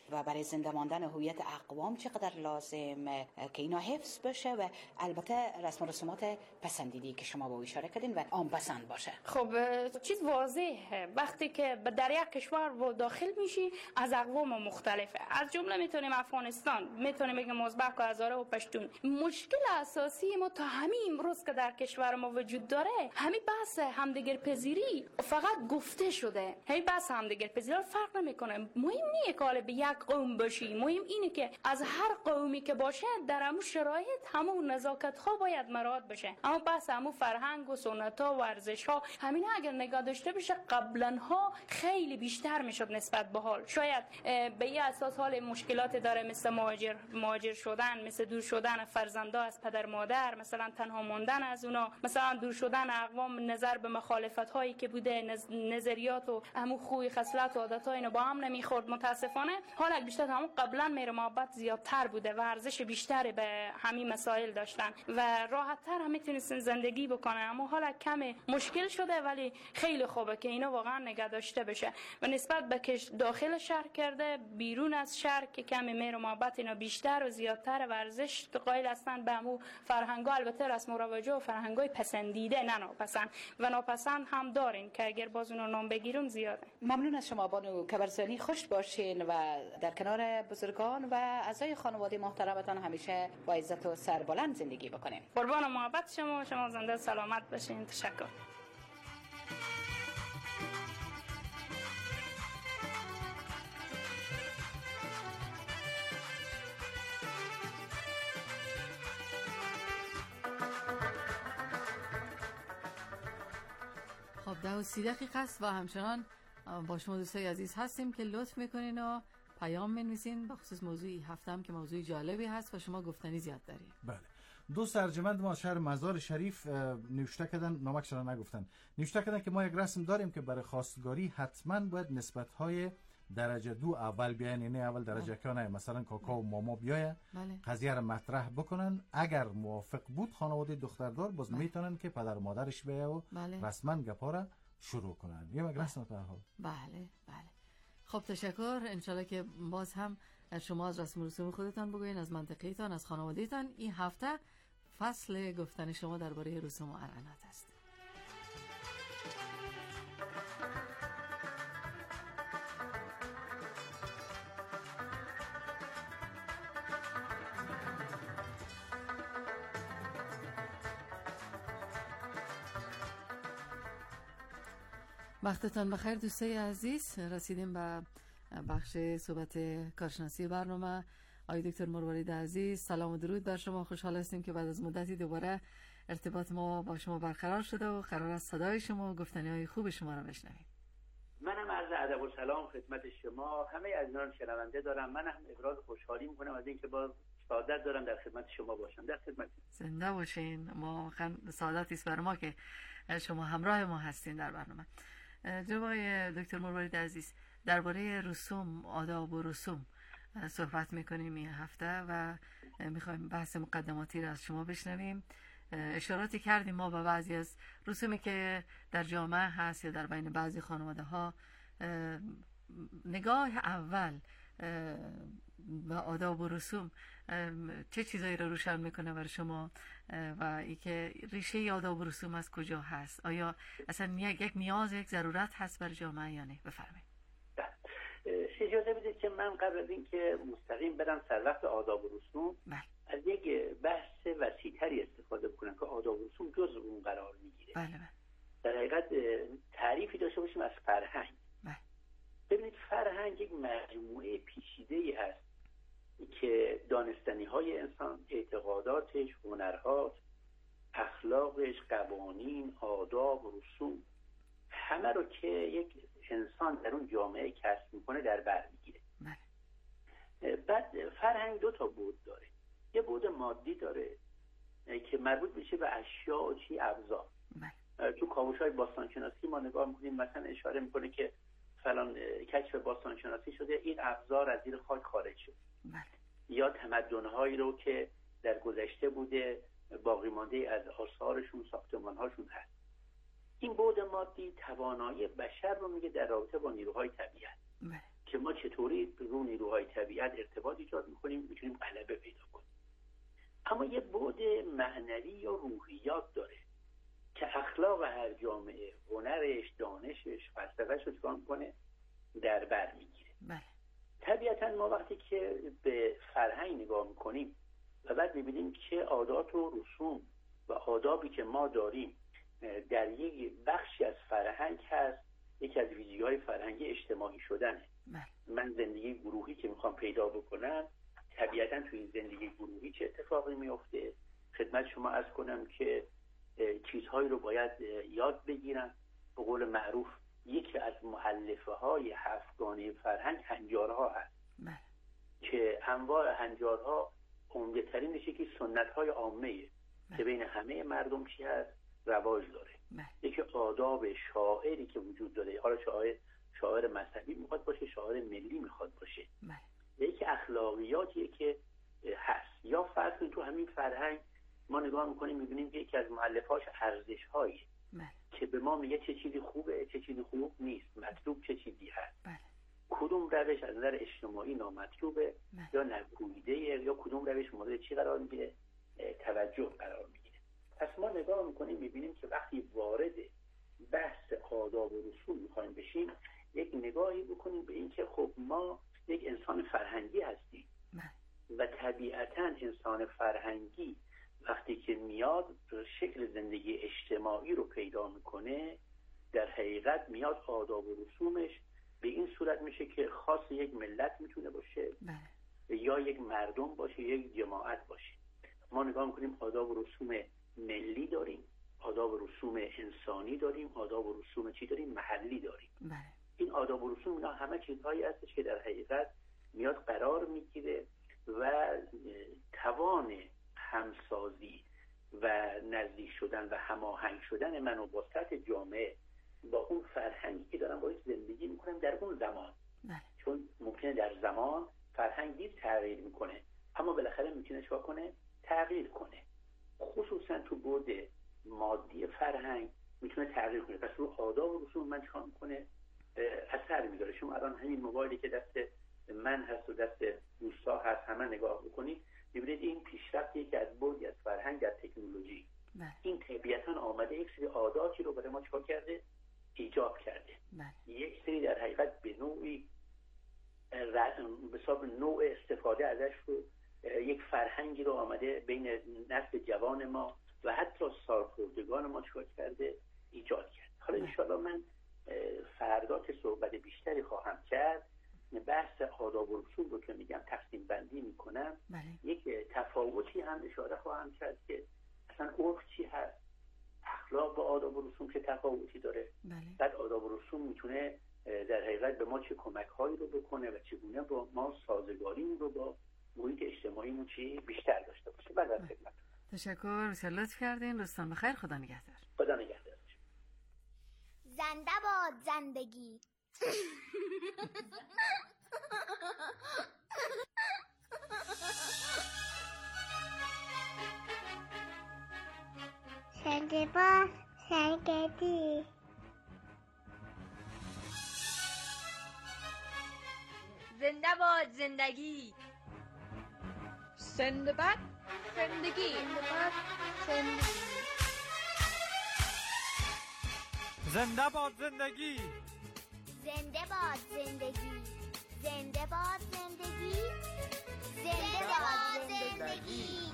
و برای زنده ماندن هویت اقوام چقدر لازم که اینا حفظ بشه و البته رسم و رسومات پسندیدی که شما با اشاره کردین و عام پسند باشه. خب چیز واضحه وقتی که در یک کشور و داخل میشی از اقوام مختلفه، از جمله میتونیم افغانستان، میتونیم بگیم ازبک و هزاره و پشتون. مشکل اساسی ما تا همین امروز که در کشور ما وجود داره همین بحث همدیگر پذیری فقط گفته شده. همین بحث همدیگر پذیری فرق نمیکنه. مهم نیه که حالا به یک قوم باشی، مهم اینه که از هر قومی که باشه در همون شرایط همون نزاکت ها باید مراعات بشه. اما بحث همون فرهنگ و سنت ها و ورزش ها همین اگر نگاه داشته بشه قبلا ها خیلی بیشتر میشد نسبت به حال. شاید به این اساس حال مشکلات داره مثل مهاجر مهاجر شدن، مثل دور شدن فرزندا از پدر مادر، مثلا تنها ماندن از اونا، مثلا دور شدن اقوام نظر به مخالفت هایی که بوده، نظ... نظریات و همون خوی خصلت و عادت ها اینو با هم نمیخورد. متاسفانه حالا بیشتر همون قبلا مهر محبت زیادتر بوده و ارزش بیشتری به همین مسائل داشتن و راحت تر هم میتونستن زندگی بکنن. اما حالا کم مشکل شده ولی خیلی خوبه که اینا واقعا نگه داشته بشه و نسبت به که داخل شهر کرده بیرون از شهر که کم مهر محبت اینا بیشتر و زیادتر و ارزش قائل هستن به همون فرهنگا. البته رسم و رواج و فرهنگای پسندیده نه ناپسند و ناپسند هم دارین که اگر باز اونو نام بگیرم زیاده. ممنون از شما بانو کبرزانی، خوش باشین و در کنار بزرگان و اعضای خانواده محترمتان همیشه با عزت و سربلند زندگی بکنین. قربان محبت شما، شما زنده سلامت باشین. تشکر. خب ده و سی دقیقه است و همچنان با شما دوستای عزیز هستیم که لطف میکنین و پیام منویسین بخصوص موضوعی هفتم که موضوع جالبی هست و شما گفتنی زیاد دارید. بله. دوست ارجمند ما شهر مزار شریف نوشته کردن، نامک شما نگفتن، نوشته کردن که ما یک رسم داریم که برای خواستگاری حتما باید نسبت‌های درجه دو اول بیاین، یعنی اول درجه که نه مثلا کاکا و ماما بیاین بله. قضیه رو مطرح بکنن. اگر موافق بود خانواده دختردار باز بله. میتونن که پدر و مادرش بیاین و بله. رسما گپا را شروع کنن. یه یک رسم به هر حال. بله بله. خب تشکر. انشالله که باز هم شما از رسم و رسوم خودتان بگوین، از منطقه‌تان، از خانواده‌تان. این هفته فصل گفتن شما درباره رسوم و عنعنات است. وقتتان بخیر دوستای عزیز. رسیدیم به بخش صحبت کارشناسی برنامه. آقای دکتر مروارید عزیز، سلام و درود بر شما. خوشحال هستیم که بعد از مدتی دوباره ارتباط ما با شما برقرار شده و قرار است صدای شما و گفتنی‌های خوب شما را بشنویم. منم عرض ادب و سلام خدمت شما همه عزیزان شنونده دارم. من هم ابراز خوشحالی میکنم از اینکه باز سعادت دارم در خدمت شما باشم. در خدمت زنده باشین. ما سعادتی است بر ما که شما همراه ما هستین در برنامه. جناب آقای دکتر مروارید عزیز، درباره رسوم، آداب و رسوم صحبت میکنیم این هفته و میخوایم بحث مقدماتی را از شما بشنویم. اشاراتی کردیم ما به بعضی از رسومی که در جامعه هست یا در بین بعضی خانواده ها. نگاه اول و آداب و رسوم چه چیزایی رو روشن میکنه بر شما و ای که ریشه آداب و رسوم از کجا هست؟ آیا اصلا یک نیاز، یک ضرورت هست بر جامعه یا نه؟ بفرمایید. اجازه بدید که من قبل از اینکه مستقیم برم سر وقت آداب و رسوم بله. از یک بحث وسیع‌تری استفاده بکنم که آداب و رسوم جزء اون قرار میگیره. بله بله. در حقیقت تعریفی داشته باشیم از فرهنگ. بله. ببینید فرهنگ یک مجموعه پیچیده‌ای هست که دانستنی های انسان، اعتقاداتش، هنرهاش، اخلاقش، قوانین، آداب و رسوم، همه رو که یک انسان در اون جامعه کسب میکنه در بر میگیره. بعد فرهنگ دو تا بود داره. یه بود مادی داره که مربوط میشه به اشیاء و چی ابزار. تو کاوش‌های باستانشناسی ما نگاه میکنیم مثلا اشاره میکنه که فلان کشف باستانشناسی شده، این ابزار از زیر خاک خارج شد. بله. یا تمدن‌هایی رو که در گذشته بوده باقی مانده از آثارشون، ساختمان‌هاشون هست. این بعد مادی توانایی بشر رو میگه در رابطه با نیروهای طبیعت بله. که که ما چطوری رو نیروهای طبیعت ارتباط ایجاد میکنیم میتونیم غلبه پیدا کنیم. اما یه بعد معنوی یا روحیات داره که اخلاق هر جامعه، هنرش، دانشش، فلسفه‌اش رو چیکار میکنه؟ در بر میگیره. بله. طبیعتا ما وقتی که به فرهنگ نگاه میکنیم و بعد میبینیم که عادات و رسوم و آدابی که ما داریم در یک بخشی از فرهنگ هست، یکی از ویژگی‌های فرهنگی اجتماعی شدنه. بله. من زندگی گروهی که میخوام پیدا بکنم، طبیعتا توی این زندگی گروهی چه اتفاقی میفته؟ خدمت شما عرض کنم که چیزهایی رو باید یاد بگیرم. به قول معروف یکی از مؤلفه های هفتگانه فرهنگ هنجارها هست. بله. که انواع هنجارها عمده ترینش یکی سنت های عامه که بین همه مردم چی هست؟ رواج داره. بله. یکی آداب شاعری که وجود داره، حالا شاعر شاعر مذهبی میخواد باشه، شاعر ملی میخواد باشه. بله. یکی اخلاقیاتیه که هست. یا فرض کنید تو همین فرهنگ ما نگاه میکنیم میبینیم که یکی از مؤلفهاش ارزش‌هایی که به ما میگه چه چیزی خوبه، چه چیزی خوب نیست، مطلوب چه چیزی هست. بله. کدوم روش از نظر اجتماعی نامطلوبه بله. یا نگوییده یا کدوم روش مورد چی قرار میگیره؟ توجه قرار میگیره. پس ما نگاه میکنیم میبینیم که وقتی وارد بحث آداب و رسوم میخوایم بشیم، یک نگاهی بکنیم به این که خب ما یک انسان فرهنگی هستیم. بله. و طبیعتا انسان فرهنگی وقتی که میاد شکل زندگی اجتماعی رو پیدا میکنه، در حقیقت میاد آداب و رسومش به این صورت میشه که خاص یک ملت میتونه باشه. بله. یا یک مردم باشه، یک جماعت باشه. ما نگاه میکنیم آداب و رسوم ملی داریم، آداب و رسوم انسانی داریم، آداب و رسوم چی داریم؟ محلی داریم. بله. این آداب و رسوم اینا همه چیزهایی هستش که در حقیقت میاد قرار میگیره و توان همسازی و نزدیک شدن و هماهنگ شدن من و با سطح جامعه با اون فرهنگی که دارم باید زندگی میکنم در اون زمان. بله. چون ممکنه در زمان فرهنگ دید تغییر میکنه، اما بالاخره میتونه چیکار کنه؟ تغییر کنه. خصوصا تو بعد مادی فرهنگ میتونه تغییر کنه. پس رو آداب و رسوم من چیکار میکنه؟ اثر میذاره. شما الان همین موبایلی که دست من هست و دست دوستا هست همه نگاه بکنید میبینید این پیشرفتیه که از بعدی از فرهنگ در تکنولوژی. بله. این طبیعتا آمده یک سری عاداتی رو برای ما چیکار کرده؟ ایجاب کرده. بله. یک سری در حقیقت به نوعی به حساب نوع استفاده ازش رو یک فرهنگی رو آمده بین نسل جوان ما و حتی سالخوردگان ما چیکار کرده؟ ایجاد کرد. حالا انشاءالله من فردا که صحبت بیشتری خواهم کرد بحث آداب و رسوم رو که میگم تقسیم بندی میکنم. بله. یک تفاوتی هم اشاره خواهم کرد که اصلا عرف چی هست، اخلاق با آداب و رسوم چه تفاوتی داره. بله. بعد آداب و رسوم میتونه در حقیقت به ما چه کمک هایی رو بکنه و چگونه با ما سازگاریمون رو با محیط اجتماعیمون چی بیشتر داشته باشه. بعد از خدمت تشکر، بسیار لطف کردین. روزتان بخیر. خدا نگهدار. خدا نگهدار. زنده باد زندگی. زنده باد زندگی. زنده باد زندگی. زنده باد زندگی. زنده باد زندگی. زنده باد زندگی. زنده باد زندگی. زنده باد زندگی.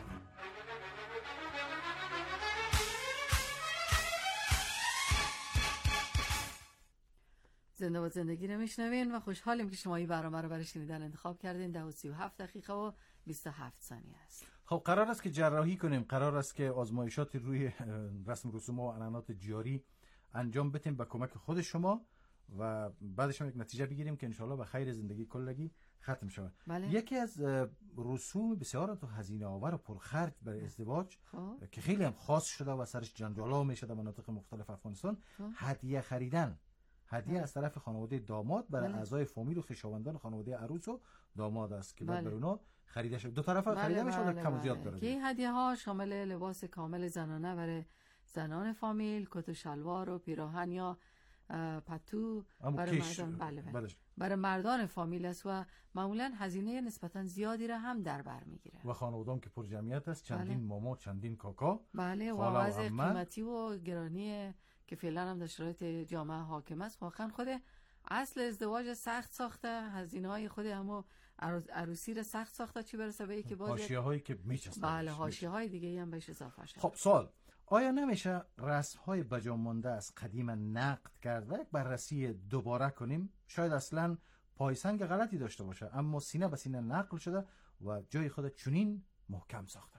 زنده باد زندگی رو میشنوین و خوشحالیم که شما این برنامه رو برای شنیدن انتخاب کردین. ده و سی و هفت دقیقه و بیست و هفت ثانیه است. خب قرار است که جراحی کنیم، قرار است که آزمایشات روی رسم رسوم و عنعنات جاری انجام بدیم به کمک خود شما و بعدش هم یک نتیجه بگیریم که انشالله به خیر زندگی کلگی ختم شود. بله. یکی از رسوم بسیار تو هزینه آور و پرخرج برای ازدواج خواه. که خیلی هم خاص شده و سرش جنجالا میشه در مناطق مختلف افغانستان، هدیه خریدن. هدیه بله. از طرف خانواده داماد برای بله. اعضای فامیل و خویشاوندان خانواده عروس و داماد است که بله. بعد اونا خریده شده. دو طرف بله خریده میشه بله. کم و زیاد داره. که هدیه ها شامل لباس کامل زنانه برای زنان فامیل، کت و شلوار و پیراهن یا پتو برای مردان. بله بله. برای مردان فامیل است و معمولا هزینه نسبتا زیادی را هم در بر میگیره و خانواده‌ام که پر جمعیت است، چندین بله. ماما، چندین کاکا، بله، و وضع قیمتی و گرانی که فعلا هم در شرایط جامعه حاکم است، واقعا خود اصل ازدواج سخت ساخته، هزینه های خود همو عروسی را سخت ساخته، چی برسه به اینکه باز حاشیه هایی که میچسبه. بله، حاشیه های دیگه هم بهش اضافه شده. خب سوال، آیا نمیشه رسم های بجا مانده از قدیم نقد کرد و یک بررسی دوباره کنیم؟ شاید اصلا پایسنگ غلطی داشته باشه، اما سینه به سینه نقل شده و جای خود چنین محکم ساخته.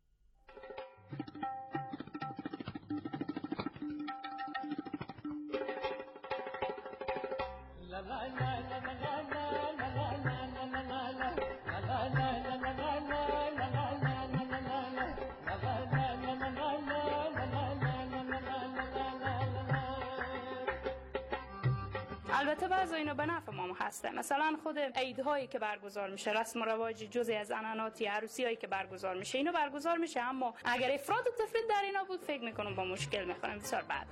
البته بعضی اینا به نفع ما هسته. مثلا خود عیدهایی که برگزار میشه، رسم و رواج جزئی از عنعناتی عروسیایی که برگزار میشه، اینو برگزار میشه، اما اگر افراط و تفرید در اینا بود فکر میکنم با مشکل میخوریم بسیار بد.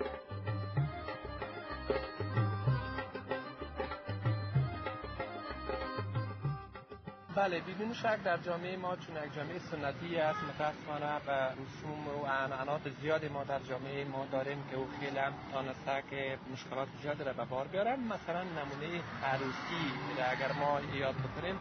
بله، بدون شک در جامعه ما چون یک جامعه سنتی است متاسفانه و رسوم و عنعنات زیادی ما در جامعه ما داریم که او خیلی هم تانسته که مشکلات زیادی را به بار بیارن. مثلا نمونه عروسی را اگر ما یاد بکنیم،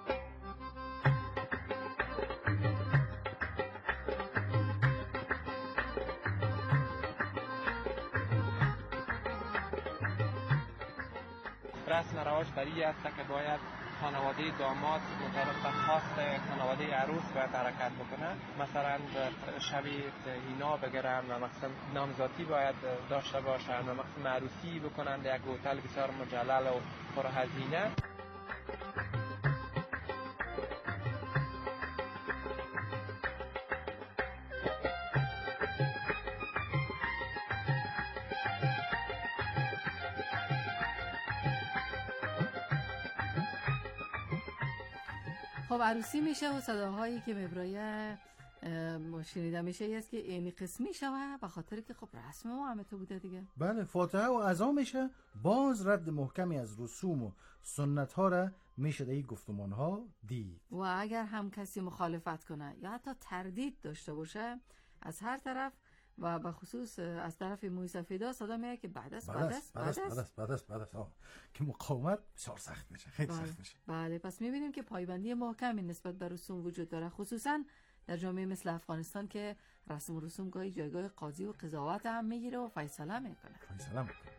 رسم رواج برای است که باید خانواده داماد مطابق خاص خانواده عروس باید حرکت بکنه. مثلا شب اینا بگیرن و مثلا نامزادی باید داشته باشن و مثلا عروسی بکنن در یک هتل بسیار مجلل و پرهزینه. خب عروسی میشه و صداهایی که مبرای شنیده میشه است که اینی قسمی شوه به خاطر که خب رسم ما همه تو بوده دیگه. بله، فاتحه و عزا میشه، باز رد محکمی از رسوم و سنت ها را میشه در این گفتمان ها دید. و اگر هم کسی مخالفت کنه یا حتی تردید داشته باشه از هر طرف و به خصوص از طرف موی سفیدا صدا میاد که بعد است بعد است بعد است بعد است بعد است بعد است که مقاومت بسیار سخت میشه، خیلی بله. سخت میشه. بله، پس میبینیم که پایبندی محکمی نسبت به رسوم وجود داره، خصوصا در جامعه مثل افغانستان که رسم و رسوم گاهی جایگاه قاضی و قضاوت هم میگیره و فیصله میکنه. فیصله میکنه.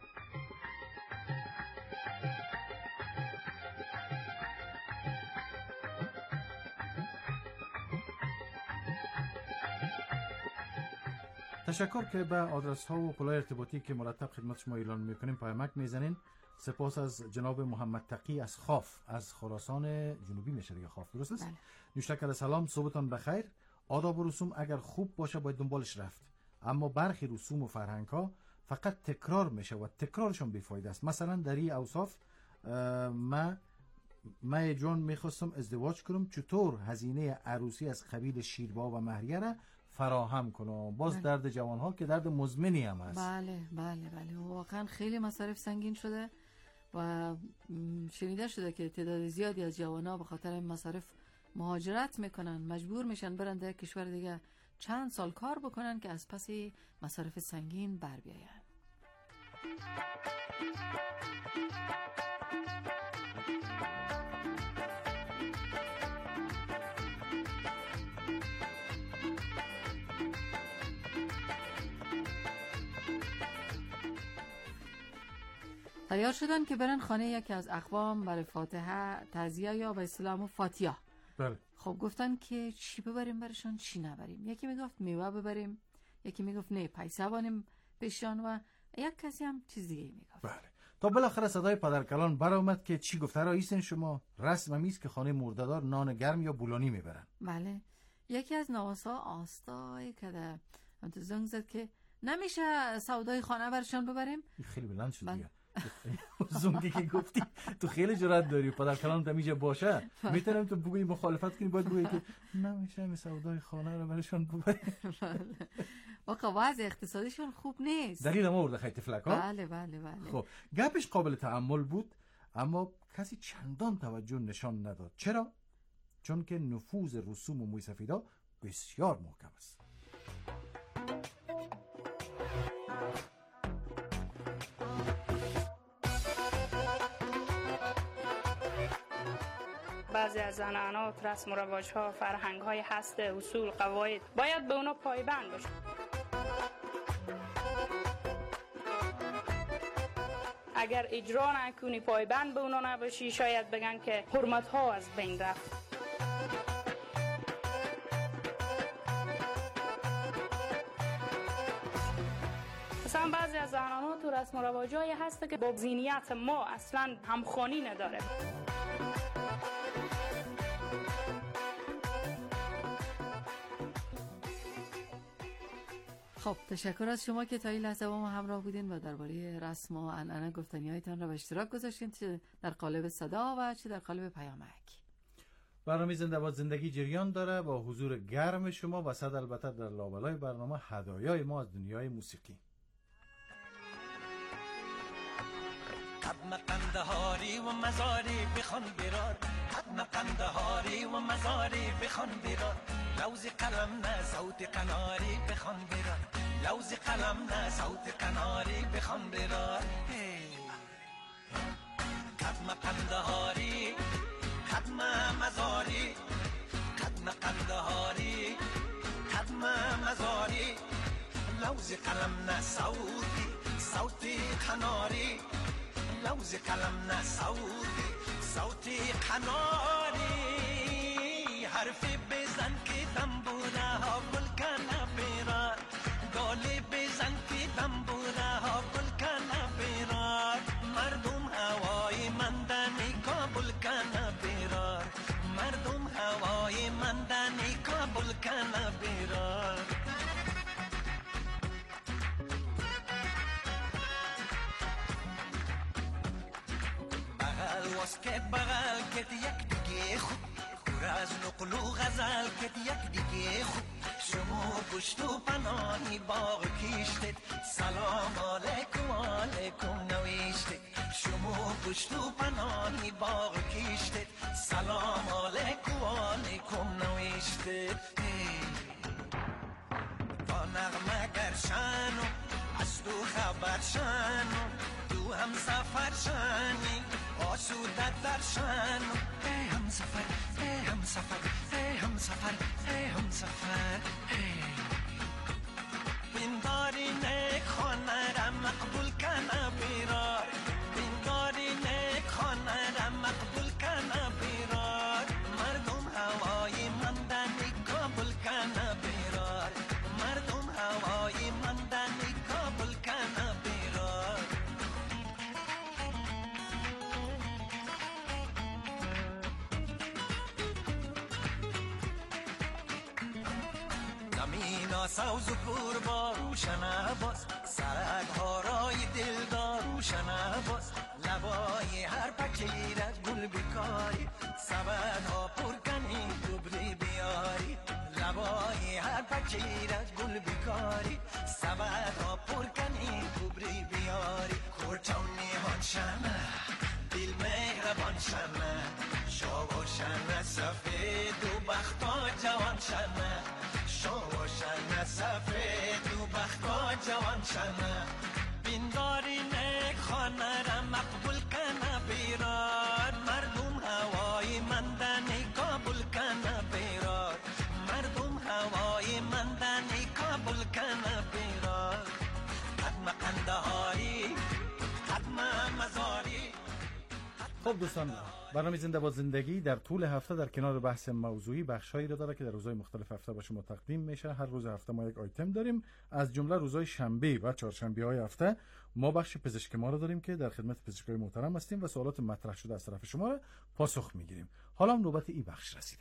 تشکر که به آدرس ها و پلای ارتباطی که مرتب خدمت شما اعلان میکنیم پیامک میزنین. سپاس از جناب محمد تقی از خاف، از خراسان جنوبی میشه دیگه، خاف درست است؟ بله. نوشتکل سلام، صبحتان بخیر. آداب و رسوم اگر خوب باشه باید دنبالش رفت، اما برخی رسوم و فرهنگ ها فقط تکرار میشه و تکرارشون بیفایده است. مثلا در این اوصاف ما ما جون میخواستم ازدواج کنم، چطور هزینه عروسی از قبیل شیربا و مهریه را فراهم کنم؟ باز بله. درد جوان ها که درد مزمنی هم هست. بله بله بله، واقعا خیلی مصارف سنگین شده و شنیده شده که تعداد زیادی از جوان ها به خاطر این مصارف مهاجرت میکنن، مجبور میشن برن در کشور دیگه چند سال کار بکنن که از پس مصارف سنگین بر بیاین. تیار شدن که برن خانه یکی از اقوام برای فاتحه، تعزیه یا به اصطلاح فاتحه. بله. خب گفتن که چی ببریم برشان چی نبریم. یکی میگفت میوه ببریم، یکی میگفت نه پیسه بانیم پیشان و یک کسی هم چیز دیگه میگفت. بله. تا بالاخره صدای پدرکلان برآمد که چی گفته رئیسن شما؟ رسم میست که خانه مرده‌دار نان گرم یا بولانی میبرن. بله. یکی از نواسا آستای کده تو زنگ زد که نمیشه سودای خانه برشان ببریم. خیلی بلند شد دیگه. زنگی که گفتی تو خیلی جرأت داری، پدر کلام تمیجه باشه میتونم تو بگویی مخالفت کنی، باید بگویی که نمیشه می سودای خانه رو برشان ببریم. واقعا وضع اقتصادیشون خوب نیست. دلیل ما ورده خیلی تفلک ها. بله بله بله. خب گپش قابل تأمل بود، اما کسی چندان توجه نشان نداد. چرا؟ چون که نفوذ رسوم موی سفیدا بسیار محکم است. بعضی از عنعنات، رسم و رواج‌ها، فرهنگ‌های هست، اصول، قواعد باید به اونا پایبند باشیم. اگر اجرا نکنی، پایبند به اونا نباشی، شاید بگن که حرمت‌ها از بین رفت. مثلا بعضی از عنعنات و رسم و رواج‌های هست که با ذهنیت ما اصلاً همخوانی نداره. خب تشکر از شما که تا این لحظه با ما همراه بودین و درباره رسم و عنعنه گفتنی‌هایتان را به اشتراک گذاشتین، چه در قالب صدا و چه در قالب پیامک. برنامه زنده باد زندگی جریان داره با حضور گرم شما و صد البته در لابلای برنامه هدایای ما از دنیای موسیقی. قدم قندهاری و مزاری بخون برار، قدم قندهاری و مزاری بخون برار، لوز قلم نه صوت قناری بخون برار، لوز قلم نه صوت قناری بخون برار. قدم قندهاری، قدم مزاری، قدم قندهاری، قدم مزاری، لوز قلم نه صوتی صوتی قناری، لوز قلم نه صوتی صوتی قناری. حرفی بزن که دنبوره ها گل کنه بیرار، گالی بزن که دنبوره ها گل کنه بیرار، مردم هوای مندنی کابل کنه بیرار، مردم هوای مندنی کابل کنه بیرار. بغل واسکت بغل کت یک دیگه خوب، کور از نقل و غزل کت یک دیگه خوب، شما گشت و پناهی باغ کشتید، سلام علیکم علیکم نوشتید، شما گشت و پناهی باغ کشتید، سلام علیکم علیکم نوشتید. با نغمه گرشن و از تو خبر شن و تو هم سفر شنی آسوده در شن، ای هم سفر ای هم سفر ای هم سفر ای هم سفر. بینداری نیک خانه را مقبول کنه بیرار، بینداری نیک خانه را مقبول کنه بیرار، مردم هوای مندنی قبول کنه بیرار، مردم هوای مندنی قبول کنه بیرار. زمین سوز و کور با روشن باز، سرک ها رای دلدار روشن باز، لبای هر پکیره گل بکاری، سبد ها پرکنی دوبری بیاری، لبای هر پکیره گل بکاری، سبد ها پرکنی دوبری بیاری. کورتونی هان شمه دل مهربان شمه، شو شمه سفید و بختا جوان شمه، شو شمه سفید و بختا جوان شمه. بینداری نیک خانه را مقبول کنه بیرار، مردم هوای مندنی قبول کنه بیرار، مردم هوای مندنی قبول کنه بیرار. قدم قندهاری، قدم مزاری. خب دوستان، برنامه زنده با زندگی در طول هفته در کنار بحث موضوعی بخشایی را داره که در روزهای مختلف هفته با شما تقدیم میشه. هر روز هفته ما یک آیتم داریم، از جمله روزهای شنبه و چهارشنبه های هفته ما بخش پزشک ما رو داریم که در خدمت پزشکای محترم هستیم و سوالات مطرح شده از طرف شما را پاسخ میگیریم. حالا هم نوبت این بخش رسیده.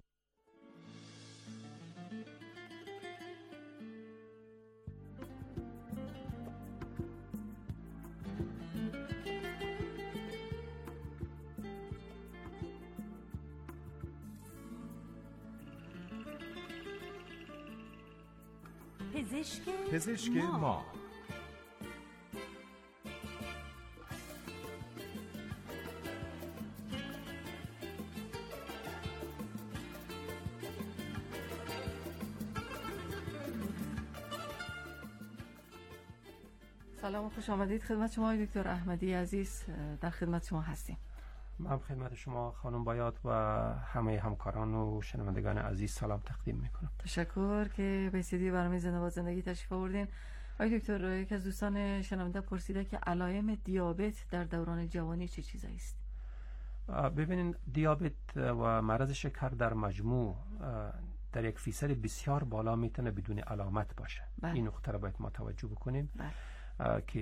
پزشک, پزشک ما, ما. سلام و خوش آمدید خدمت شما آقای دکتر احمدی عزیز. در خدمت شما هستیم. من خدمت شما خانم بایات و همه همکاران و شنوندگان عزیز سلام تقدیم میکنم. تشکر که به استودیو برنامه زنده باد زندگی تشریف آوردین. آقای دکتر، یک از دوستان شنونده پرسیده که علائم دیابت در دوران جوانی چه چیزایی است؟ ببینید، دیابت و مرض شکر در مجموع در یک فیصد بسیار بالا میتونه بدون علامت باشه. بله. این نقطه رو باید ما توجه بکنیم. بله. که